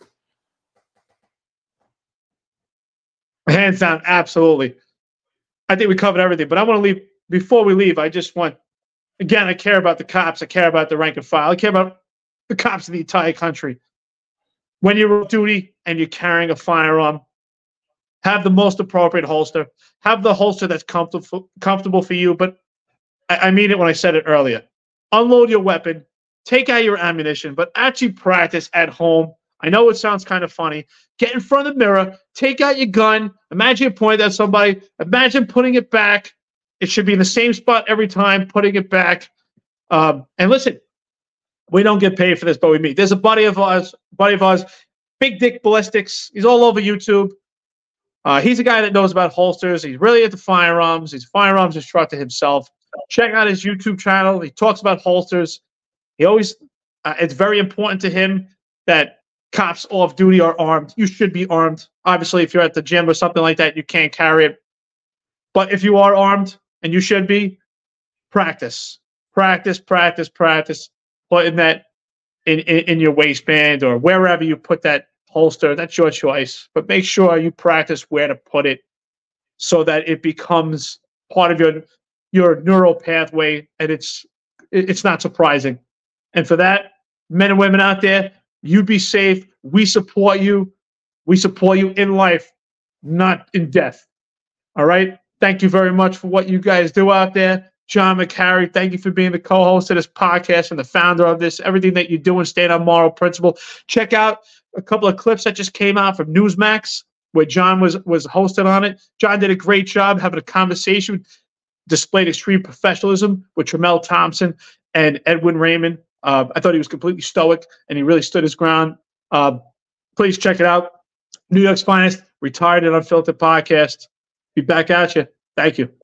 Hands down, absolutely. I think we covered everything, but I want to leave. Before we leave, I just want, again, I care about the cops. I care about the rank and file. I care about the cops of the entire country. When you're on duty and you're carrying a firearm, have the most appropriate holster. Have the holster that's comfortable for you. But I mean it when I said it earlier. Unload your weapon. Take out your ammunition, but actually practice at home. I know it sounds kind of funny. Get in front of the mirror. Take out your gun. Imagine you point at somebody. Imagine putting it back. It should be in the same spot every time, putting it back. And listen, we don't get paid for this, but we meet. There's a buddy of ours, Big Dick Ballistics. He's all over YouTube. He's a guy that knows about holsters. He's really into firearms. He's a firearms instructor himself. Check out his YouTube channel. He talks about holsters. He always, it's very important to him that cops off duty are armed. You should be armed. Obviously, if you're at the gym or something like that, you can't carry it. But if you are armed, and you should be, practice. Putting that in your waistband or wherever you put that holster. That's your choice. But make sure you practice where to put it so that it becomes part of your neural pathway, and it's not surprising. And for that, men and women out there, you be safe. We support you. We support you in life, not in death. All right? Thank you very much for what you guys do out there. John McCary, thank you for being the co-host of this podcast and the founder of this. Everything that you do and stand on moral principle. Check out a couple of clips that just came out from Newsmax where John was hosted on it. John did a great job having a conversation, displayed extreme professionalism with Tramel Thompson and Edwin Raymond. I thought he was completely stoic, and he really stood his ground. Please check it out. New York's finest, Retired and Unfiltered podcast. Be back at you. Thank you.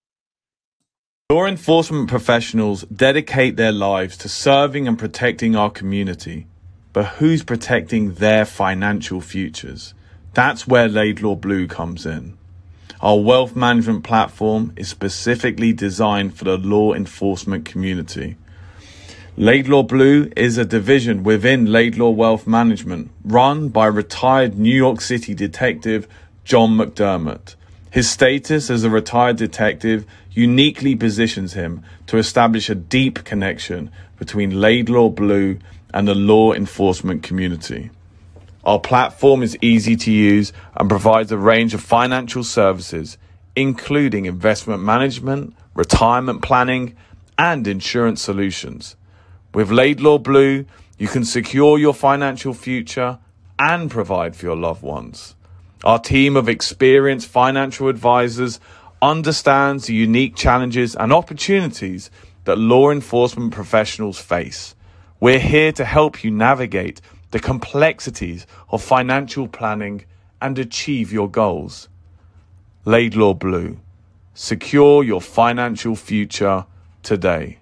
Law enforcement professionals dedicate their lives to serving and protecting our community. But who's protecting their financial futures? That's where Laidlaw Blue comes in. Our wealth management platform is specifically designed for the law enforcement community. Laidlaw Blue is a division within Laidlaw Wealth Management, run by retired New York City detective John McDermott. His status as a retired detective uniquely positions him to establish a deep connection between Laidlaw Blue and the law enforcement community. Our platform is easy to use and provides a range of financial services, including investment management, retirement planning, and insurance solutions. With Laidlaw Blue, you can secure your financial future and provide for your loved ones. Our team of experienced financial advisors understands the unique challenges and opportunities that law enforcement professionals face. We're here to help you navigate the complexities of financial planning and achieve your goals. Laidlaw Blue. Secure your financial future today.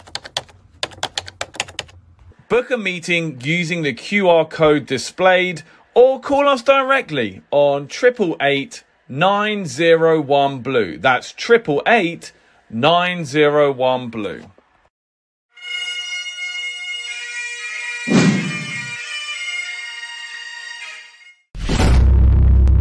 Book a meeting using the QR code displayed or call us directly on 888 901 Blue. That's 888 901 Blue.